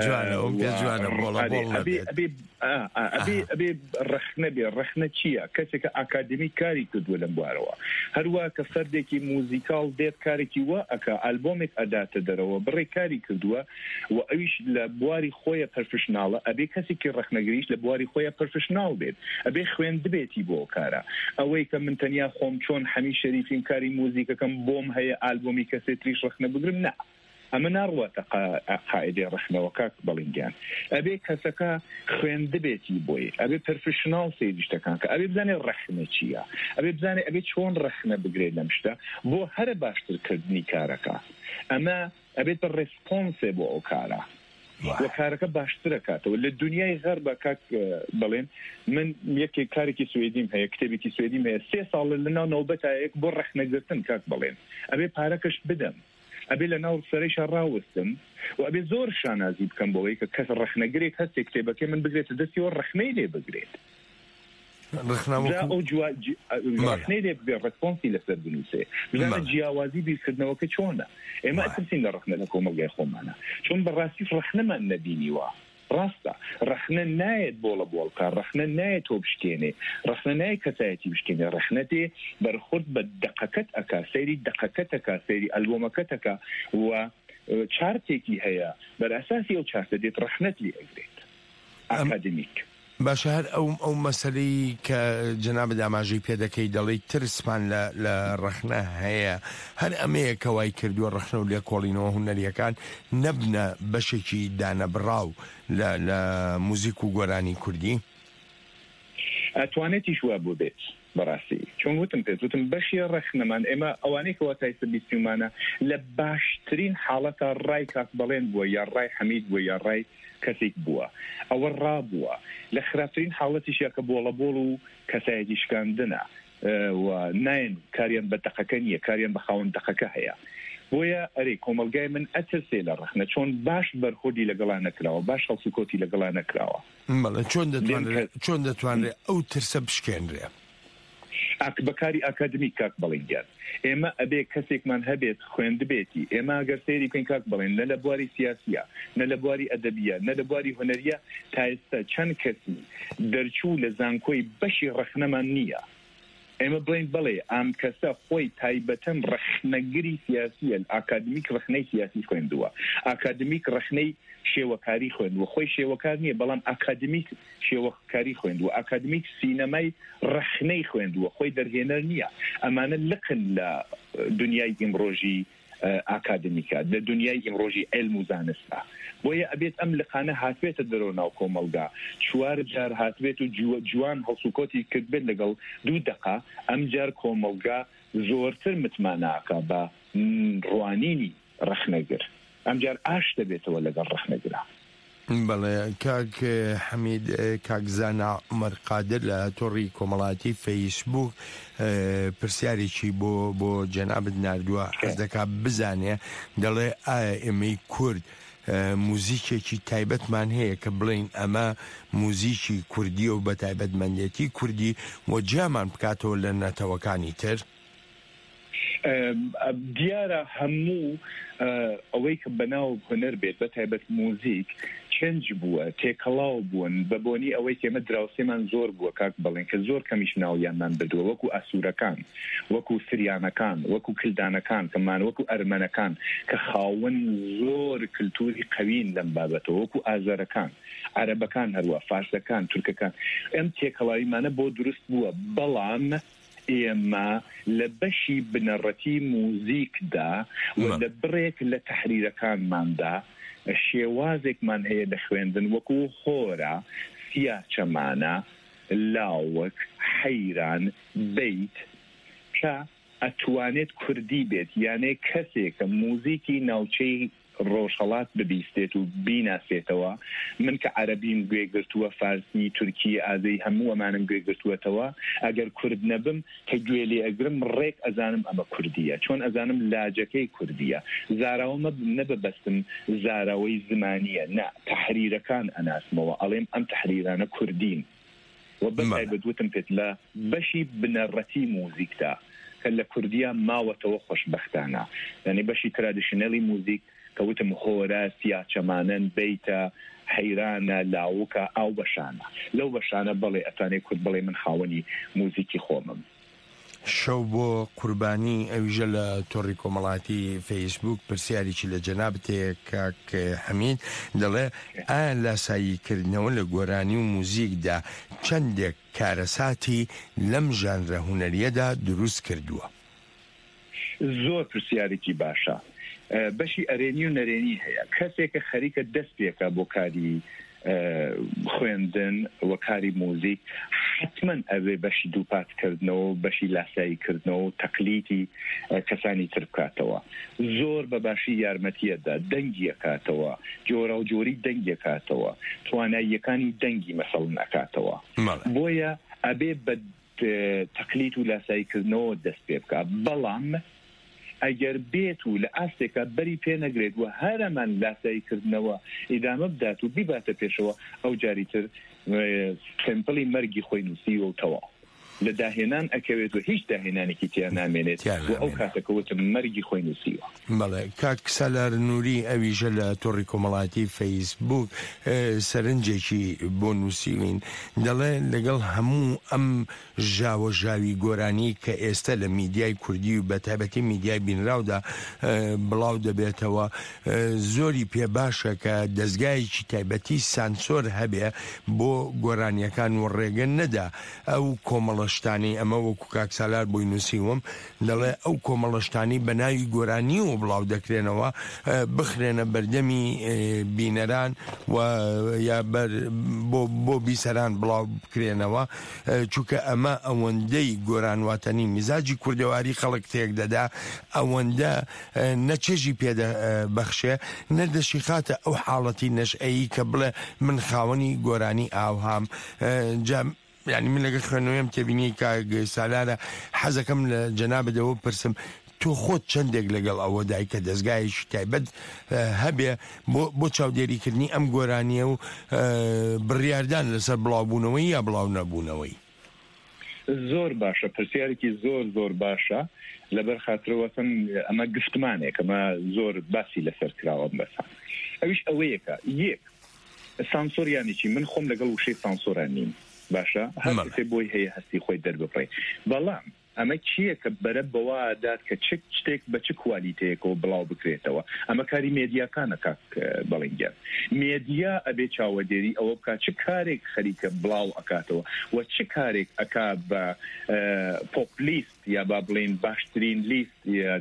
ئەبێ ڕەخنە بێ ڕەخنە چییە کەسێکە ئاکادمی کاری کردووە لەم بوارەوە هەروە کە فەردێکی موزیکال دێت کارێکی وە ئەکە ئالبۆمێک ئەداتە دەرەوە بڕێ کاری کردووە و ئەویش لە بواری خۆیە پەرفشناڵە ئەبێ کەسێکی ڕەخنەگریش لە بواری خۆیە پەرفشناڵ بێت ئەبێ خوێن دبێتی بۆ کارە ئەوەی کە من تەنیا خۆم چۆن حەمی شەریفین کاری موزیکەکەم بۆم هەیە ئالبۆمی کەسێتریش ڕەخنە بگرم نا ئەمە ناڕواتە قاعدەی ڕەخنەوە کاک بەڵێنگیان ئەبێ کەسەکە خوێندە بێتی بۆی ئەبێ پەرفشناڵ سێری شتەکان کە ئەبێ بزانێ ڕەخنە چییە ئەبێ بزانێ ئەبێ چۆن ڕەخنە بگرێت لەم شتە بۆ هەرە باشترکردنی کارەکە ئەمە ئەبێت بە ڕێسپۆنسێ بۆ ئەو کارە وە کارەکە باشترەکاتەوە لە دنیای غەر بە کاک بڵێن من یەکێک کارێکی سوێدیم هەیە کتێبێکی سوێدیم هەیە سێ ساڵ لەناو نەوبەتایەک بۆ ڕەخنەگرتن کاک بڵێن ئەبێ پارەکەش بدەم ئەبێ لە ناو سەرەیشە ڕاوەستم و ئەبێ زۆر شانازی بکەم بۆەوەی کە کەس ڕەخنەگرێک هەستێک کتێبەکەی من بگرێتە دەستیەوە ڕەخنەی لێ بگرێت ڕەخنەی لێ بێ ڕەسپۆنسی لەسەر بنووسێ بزانە جیاوازی بیرکردنەوەکە چۆنە ئێمە ئەترسین لە ڕەخنە لە کۆمەلگای خۆمانە چۆن بەڕاستی ڕەخنەمان نەبینیوە ڕاستە ڕەخنە نایەت بۆڵە بۆڵکە ڕەخنە نایەت تۆ بشکێنێ ڕەخنە نایەت کەسایەتی بشکێنێ ڕەخنەتێ بەرخورد بە دقەکەت ئەکا سەیری دقەکەتەکە سەیری ئەلبۆمەکەتەکە و چارتێکی هەیە بەرئاساسی ئەو چارتە دێت ڕەخنەت لێ ئەگرێت ئاکادمیک باشە هەر ئەو ئەو مەسەلەی کە جەناب داماژەی پێدەکەی دەڵێی ترسمان لە ڕەخنە هەیە هەر ئەمەیە کەوای کردووە ڕەخنە و لێکۆڵینەوە هونەریەکان نەبنە بەشێکی دانەبڕاو لە موزیک و گۆرانی کوردی ئەتوانێتی شوە بۆ بێت بەڕاستی چۆن وتم پێت وتم بەشی ڕەخنەمان ئێمە ئەوانەی کەوا تایسە بیستیمانە لە باشترین حاڵەتە ڕای کاک بەڵێن بووە یا ڕای حەمید بووە یا ڕای کەسێک بووە ئەوە ڕابووە لە خراپترین حاڵەتیشە کە بۆڵە بۆڵ و کەسایەتی شکاندنە و ناین کاریان بە دقەکە نییە کاریان بە خاوەن دقەکە هەیە بۆیە ئەرێ کۆمەلگای من ئەترسێ لە ڕەخنە چۆن باش بەرخۆدی لەگەڵا نەکراوە باش هەڵسوکۆتی لەگەڵا نەکراوە چۆن دەتوانرێت ئەو ترسە بشکێنرێ بەکاری ئاکادمی کاک بەڵێنگیان ئێمە ئەبێ کەسێکمان هەبێت خوێندبێتی ئێمە ئەگەر سەیری بکەین کاک بڵێن نە لە بواری سیاسیە نە لە بواری ئەدەبیە نە لە بواری هونەریە تا ئێستا چەند کەسی دەرچوو لە زانکۆی بەشی ڕەخنەمان نییە ئێمە بڵین بڵێ ئام کەسە خۆی تایبەتەن ڕەخنەگری سیاسیە ئاکادمیک ڕەخنەی سیاسی خوێندووە ئاکادمیک ڕەخنەی شێوەکاری خوێندووە خۆی شێوەکار نییە بەڵام ئاکادمیک شێوەکاری خوێندووە ئاکادمیک سینەمای ڕەخنەی خوێندووە خۆی دەرهێنەر نییە ئەمانە لقن لە دنیای ئیمڕۆژی ئاکادمیکە لە دنیای ئیمڕۆژی علم و زانستە بۆیە ئەبێت ئەم لقانە هاتوێتە دەرەوە ناو کۆمەلگا چوار جار هاتوێت و جوان هەڵسوکۆتی کرد بێت لەگەڵ دوو دقا ئەم جار کۆمەلگا زۆرتر متماناکە بە ڕوانینی ڕەخنەگر ئەم جار ئاش دەبێتەوە لەگەڵ ڕەخنەگرا بەڵێ کاک حەمید کاکزانە عومەر قادر لە تۆڕی کۆمەڵاتی فەیسبوک پرسیارێکی بۆ بۆ جەنابت ناردووە حەز دەکا بزانێ دەڵێ ئایا ئێمەی کورد موزیکێکی تایبەتمان هەیە کە بڵین ئەمە موزیکی کوردی و بە تایبەتمەندێتی کوردی وەجیامان بکاتەوە لە نەتەوەکانی تر دیارە هەموو ئەوەی کە بەناو هونەر بێت بە تایبەت موزیک چنج بووە تێکەڵاو بوون بە بۆنی ئەوەی کێمە دراوسێمان زۆر بووە کاک بڵێن کە زۆر کەمیش ناویانمان بردووە وەکو ئاسوورەکان وەکو سریانەکان وەکو کلدانەکان کەمان وەکو ئەرمەنەکان کە خاوەن زۆر کلتوری قەوین لەم بابەتەوە وەکو ئازارەکان عەرەبەکان هەروە فارسەکان تورکەکان ئەم تێکەڵاویمانە بۆ دروست بووە بەڵام ئێمە لە بەشی بنەڕەتی موزیکدا و لە بڕێک لە تەحریرەکانماندا شێوازێکمان هەیە لە خوێندن وەکو خۆرە سیاچەمانە لاوەک حەیران بیت کە ئەتوانێت کوردی بێت یانێ کەسێکە موزیکی ناوچەی ڕۆژهەڵات ببیستێت و بیناسێتەوە من کە عەرەبیم گوێگرتووە فارسی تورکی ئازەی هەموو ئەمانم گوێگرتووەتەوە ئەگەر کورد نەبم کە گوێ لێ ئەگرم ڕێک ئەزانم ئەمە کوردیە چۆن ئەزانم لاجەکەی کوردیە زاراوە نەبەبەستم زاراوەی زمانیە نا تەحریرەکان ئەناسمەوە ئەڵێم ئەم تەحریرانە کوردین و بەتایبەتوتم پێت لە بەشی بنەڕەتی موزیکدا کە لە کوردیا ماوەتەوە خۆشبەختانە یعنی بەشی ترادیشنەلی موزیک کەوتم هۆرە سیاچەمانن بیتە حەیرانە لاوکە ئاو بەشانە لەو بەشانە بڵێ ئەتانەی کورد بڵێ من خاوەنی موزیکی خۆمم شەو بۆ قوربانی ئەویژە لە تۆڕی کۆمەڵاتی فەیسبوک پرسیارێکی لە جەنابتەیە کاک حەمید دەڵێ ئایا لاساییکردنەوە لە گۆرانی و موزیکدا چەندێک کارەساتی لەم ژانرە هونەریەدا دروست کردووە زۆر پرسیارێکی باشە بەشی ئەرێنی و نەرێنی هەیە کەسێکە خەریکە دەست پێکە بۆ کاری خوێندن و کاری موزیک حتما ئەوێ بەشی دووپاتکردنەوە بەشی لاساییکردنەوە و تەقلیدی کەسانی تر بکاتەوە زۆر بە باشی یارمەتیەدا دەنگی ئەکاتەوە جۆرە و جۆری دەنگی ئەکاتەوە تواناییەکانی دەنگی مەسەڵ نەکاتەوە بۆیە ئەبێ بە تەقلید و لاساییکردنەوە دەست پێ بکات بەڵام ئەگەر بێت و لە ئاستێکە بەری پێ نەگرێت و هەرەمان لاساییکردنەوە ئیدامە بدات و بیباتە پێشەوە ئەو جاریتر سمپڵی مەرگی خۆی نووسیوە و تەواو لە داهێنان ئەکەوێت و هیچ داهێنانێکی تیا نامێنێت و ئەو کاتەکەوتم مەرگی خۆی نووسیوە بەڵێ کاک سالار نووری ئەویژە لە تۆڕی کۆمەڵاتی فەیسبوک سەرنجێکی بۆ نووسیوین دەڵێ لەگەڵ هەموو ئەم ژاوە ژاوی گۆرانی کە ئێستا لە میدیای کوردی و بەتایبەتی میدیای بینراودا بڵاو دەبێتەوە زۆری پێ باشە کە دەستگایەکی تایبەتی سانسۆر هەبێ بۆ گۆرانیەکان و ڕێگە نەدا ئەو کۆمەڵەشتانی ئەمە وەکو کاک سالار بۆی نووسیوم دەڵێ ئەو کۆمەڵەشتانی بە ناوی گۆرانی و بڵاو دەکرێنەوە بخرێنە بەردەمی بینەران و یا بۆ بیسەران بڵاو بکرێنەوە چونکە ئەمە ئەوەندەی گۆرانواتەنی میزاجی کوردەواری خەڵک تێک دەدا ئەوەندە نەچێژی پێدە بەخشێ نەدەشی خاتە ئەو حاڵەتی نەشئەیی کە بڵێ من خاوەنی گۆرانی ئاوهام جام یعنی من لەگە خوێنەوەیم تێبینی کاک سالارە حەزەکەم لە جەنابەتەوە پرسم تۆ خۆت چەندێک لەگەڵ ئەوە دای کە دەستگایەکی تایبەت هەبێ بۆ چاودێریکردنی ئەم گۆرانیە و بڕیاردان لەسەر بڵاوبوونەوەی یا بڵاو نەبوونەوەی زۆر باشە پرسیارێکی زۆر زۆر باشە لەبەر خاطرەوەتن ئەمە گفتمانێک ئەمە زۆر باسی لەسەر کراوە بەسان ئەویش ئەوەیەکە یەک سانسۆریانێکی من خۆم لەگەڵ وشەی سانسۆران نیم باشە هەر بۆی هەیە هەستی خۆی دەربڕێ بەڵام ئەمە چییە کە بەرە بەوادات کە چ شتێک بە چ کوالیتەیەکەوە بڵاو بکرێتەوە ئەمە کاری مێدیاکانە کاک بەڵێنگیان مێدیا ئەبێ چاوەدێری ئەوە بکە چ کارێک خەریکە بڵاو ئەکاتەوە و چ کارێک ئەکا بە پۆپلیست یا با بڵێن باشترین لیست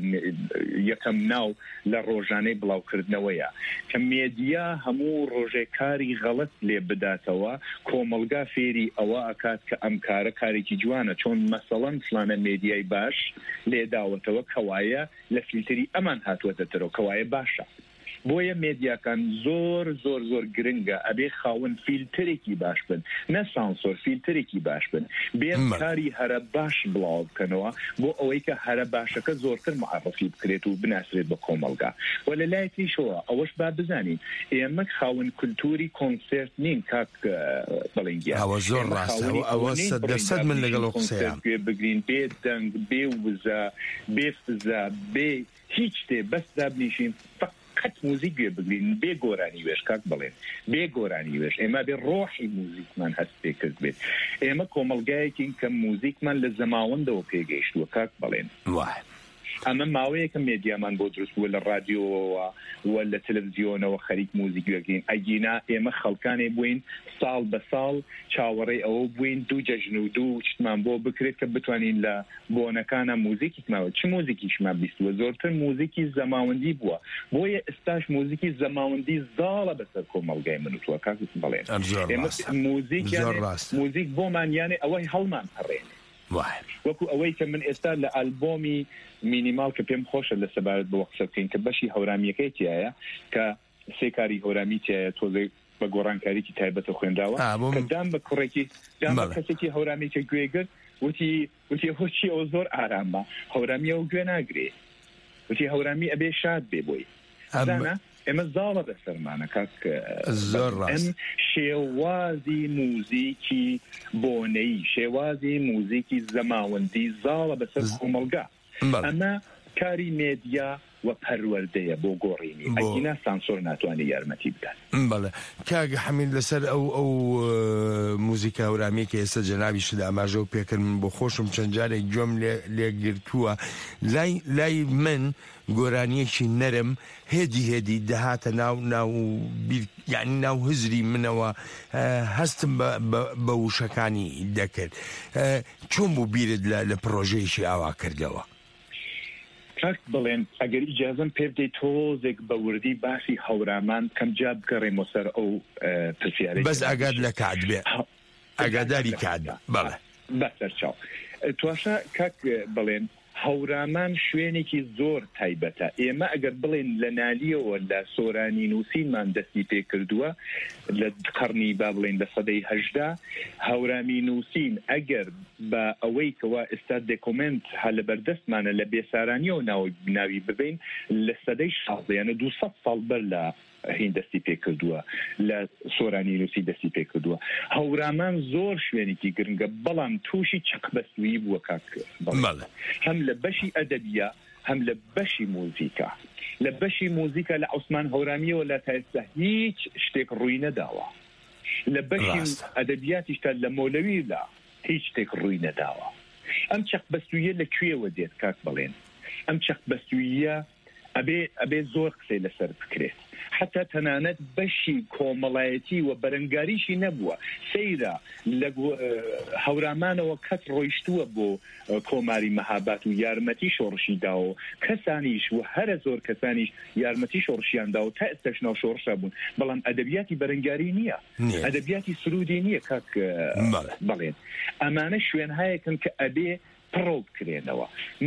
یەکەم ناو لە ڕۆژانەی بڵاوکردنەوەیە کە مێدیا هەموو ڕۆژێکاری غەڵەت لێ بداتەوە کۆمەلگا فێری ئەوە ئەکات کە ئەم کارە کارێکی جوانە چۆن مەسەڵەن فلانە مێدیای باش لێداوەتەوە کەوایە لە فیلتری ئەمان هاتووەتە دەرەوە کەوایە باشە بۆیە مێدیاکان زۆر زۆر زۆر گرنگە ئەبێ خاون فیلترێکی باش بن نە سانسۆر فیلترێکی باش بن بێن کاری هەرە باش بڵاو بکەنەوە بۆ ئەوەی کە هەرە باشەکە زۆرتر معرفی بکرێت و بناسرێت بە کۆمەلگا و لە لای تریشەوە ئەوەش با بزانین ئێمە خاون کولتوری کۆنسرت نین کاک بەڵێنگیان ئەوە زۆر ڕاستە ئەوە سەد دەسەد من لەگەڵ قسەیان بگرین بێ دەنگ بێ وزە بێ فزە بێ هیچ شتێ بەس دابنیشین قەت موزیک گوێ بگرین بێ گۆرانی وێش کاک بڵێن بێ گۆرانی وێش ئێمە بێ ڕۆحی موزیکمان هەست پێ کرد بێت ئێمە کۆمەلگایەکین کە موزیکمان لە زەماوەندەوە پێگەیشتووە کاک بڵێن ئەمە ماوەیەکە مێدیامان بۆ دروست بووە لە رادیۆەوە و لە تەلەڤیزیۆنەوە خەریک موزیک گوێگەین ئەگینا ئێمە خەڵکانێ بووین ساڵ بە ساڵ چاوەڕێی ئەوە بووین دوو جەژن و دوو شتمان بۆ بکرێت کە بتوانین لە بۆنەکانە موزیکیکماوە چ موزیکیشمان بیستووە زۆرتر موزیکی زەماوەندی بووە بۆیە ئێستاش موزیکی زەماوەندی زاڵە بەسەر کۆمەلگای منوتووە کاک بڵێن موزیک موزیک بۆمان یانێ ئەوەی هەڵمان هەڕێن وەکو ئەوەی کە من ئێستا لە ئالبۆمی مینیمال کە پێم خۆشە لە سەبارەت بە وەقسە بکەین کە بەشی هەورامیەکەی تایە کە سێ کاری هەورامی تایە تۆزێک بە گۆڕانکاریکی تایبەتە خوێنداوە کە دام بە کوڕێکی دام بە کەسێکی هەورامی کە گوێگرت وتی وتی هۆچی ئەو زۆر ئارامە هەورامی ئەو گوێ ناگرێ وتی هەورامی ئەبێ شاد بێ بۆی ئێمە زاڵە بەسەرمانە کاک زۆر ڕاست شێوازی موزیکی بۆنەی شێوازی موزیکی زەماوەندی زاڵە بەسەر کۆمەلگا ئەمە کاری مێدیا و پەروەردەیە بۆ گۆڕینی ئەگینا سانسۆر ناتوانێت یارمەتی بدات بەڵێ کاگە حەمید لەسەر ئەو ئەو موزیکە هەورامی کە ئێستا جەنابی شدا ئاماژە و پێکرد من بۆ خۆشم چەند جارێک گوێم لێگرتووە لای لای من گۆرانیەکی نەرم هێدی هێدی دەهاتە ناو ناو یعنی ناو هزری منەوە هەستم بە وشەکانی دەکرد چۆن بوو بیرت لە پرۆژەیەکی ئاوا کردەوە کاک بڵێن ئەگەر ئیجازەم پێ بدەیت تۆزێک بە وردی باسی هەورامان کەم جا بگەڕێمەوە سەر ئەو پرسیارەی بەس ئەگەر لە کات بێ ئەگاداری کات بەڵێ بەسەر چاو تواشە کاک بڵێن هەورامان شوێنێکی زۆر تایبەتە ئێمە ئەگەر بڵێن لە نالیەوە لە سۆرانی نووسینمان دەستی پێ کردووە لە قەرنی با بڵێن لە سەدەی هەژدا هەورامی نووسین ئەگەر بە ئەوەی کەوا ئێستا دێکۆمنت هە لە بەردەستمانە لە بێسارانیەوە ناوی ببین لە سەدەی شازدەیانە دووسەد ساڵ بەر لە هین دەستی پێ کردووە لە سۆرانی نووسی دەستی پێ کردووە هەورامان زۆر شوێنێکی گرنگە بەڵام تووشی چەقبەستویی بووە کاک هەم لە بەشی ئەدەبیە هەم لە بەشی موزیکا لە بەشی موزیکا لە عوسمان هەورامیەوە لە تا ئێستا هیچ شتێک ڕووی نەداوە لە بەشی ئەدەبیاتیشتا لە مۆلەوی لا هیچ شتێک ڕووی نەداوە ئەم چەقبەستویە لەکوێوە دێت کاک بڵێن ئەم چەقبەستویە ئەبێ ئەبێ زۆر قسەی لەسەر بکرێت حتا تەنانەت بەشی کۆمەڵایەتی و بەرەنگاریشی نەبووە سەیرە لە هەورامانەوە کەس ڕۆیشتووە بۆ کۆماری مەهابات و یارمەتی شۆڕشی داوە کەسانیش و هەرە زۆر کەسانیش یارمەتی شۆڕشیان داوە تا ئێستاش ناو شۆڕشا بوون بەڵام ئەدەبیاتی بەرەنگاری نییە ئەدەبیاتی سرودی نییە کاک بڵێن ئەمانە شوێنهایەکن کە ئەبێ پڕۆ بکرێنەوە من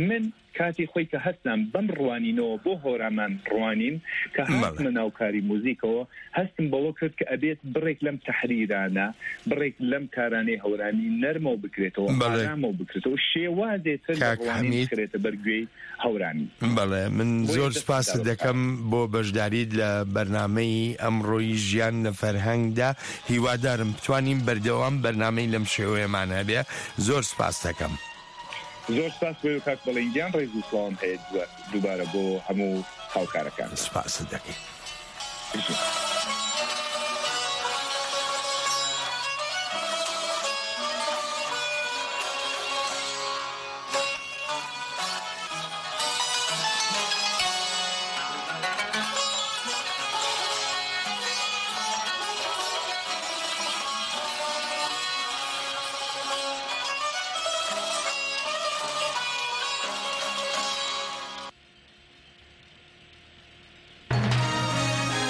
کاتی خۆی کە هەستم بەم ڕوانینەوە بۆ هۆرامان ڕوانین کە هاتمە ناوکاری موزیکەوە هەستم بەوە کرد کە ئەبێت بڕێک لەم تەحریرانە بڕێک لەم کارانەی هەورانی نەرمە و بکرێتەوە ئارامە و بکرێتەوە شێوازێتر ڕوانین بکرێتە بەرگوێی هەورانی. بەڵێ من زۆر سپاس دەکەم بۆ بەشداریت لە بەرنامەی ئەمڕۆی ژیان لە فەرهەنگدا هیوادارم بتوانین بەردەوام بەرنامەی لەم شێوەیەمان هەبێ. زۆر سپاس دەکەم. زۆر سپاس بۆ کاک بەڵێنگیان ڕێز و سڵام هەیە دووبارە بۆ هەموو هاوکارەکان. سپاس دەکەین.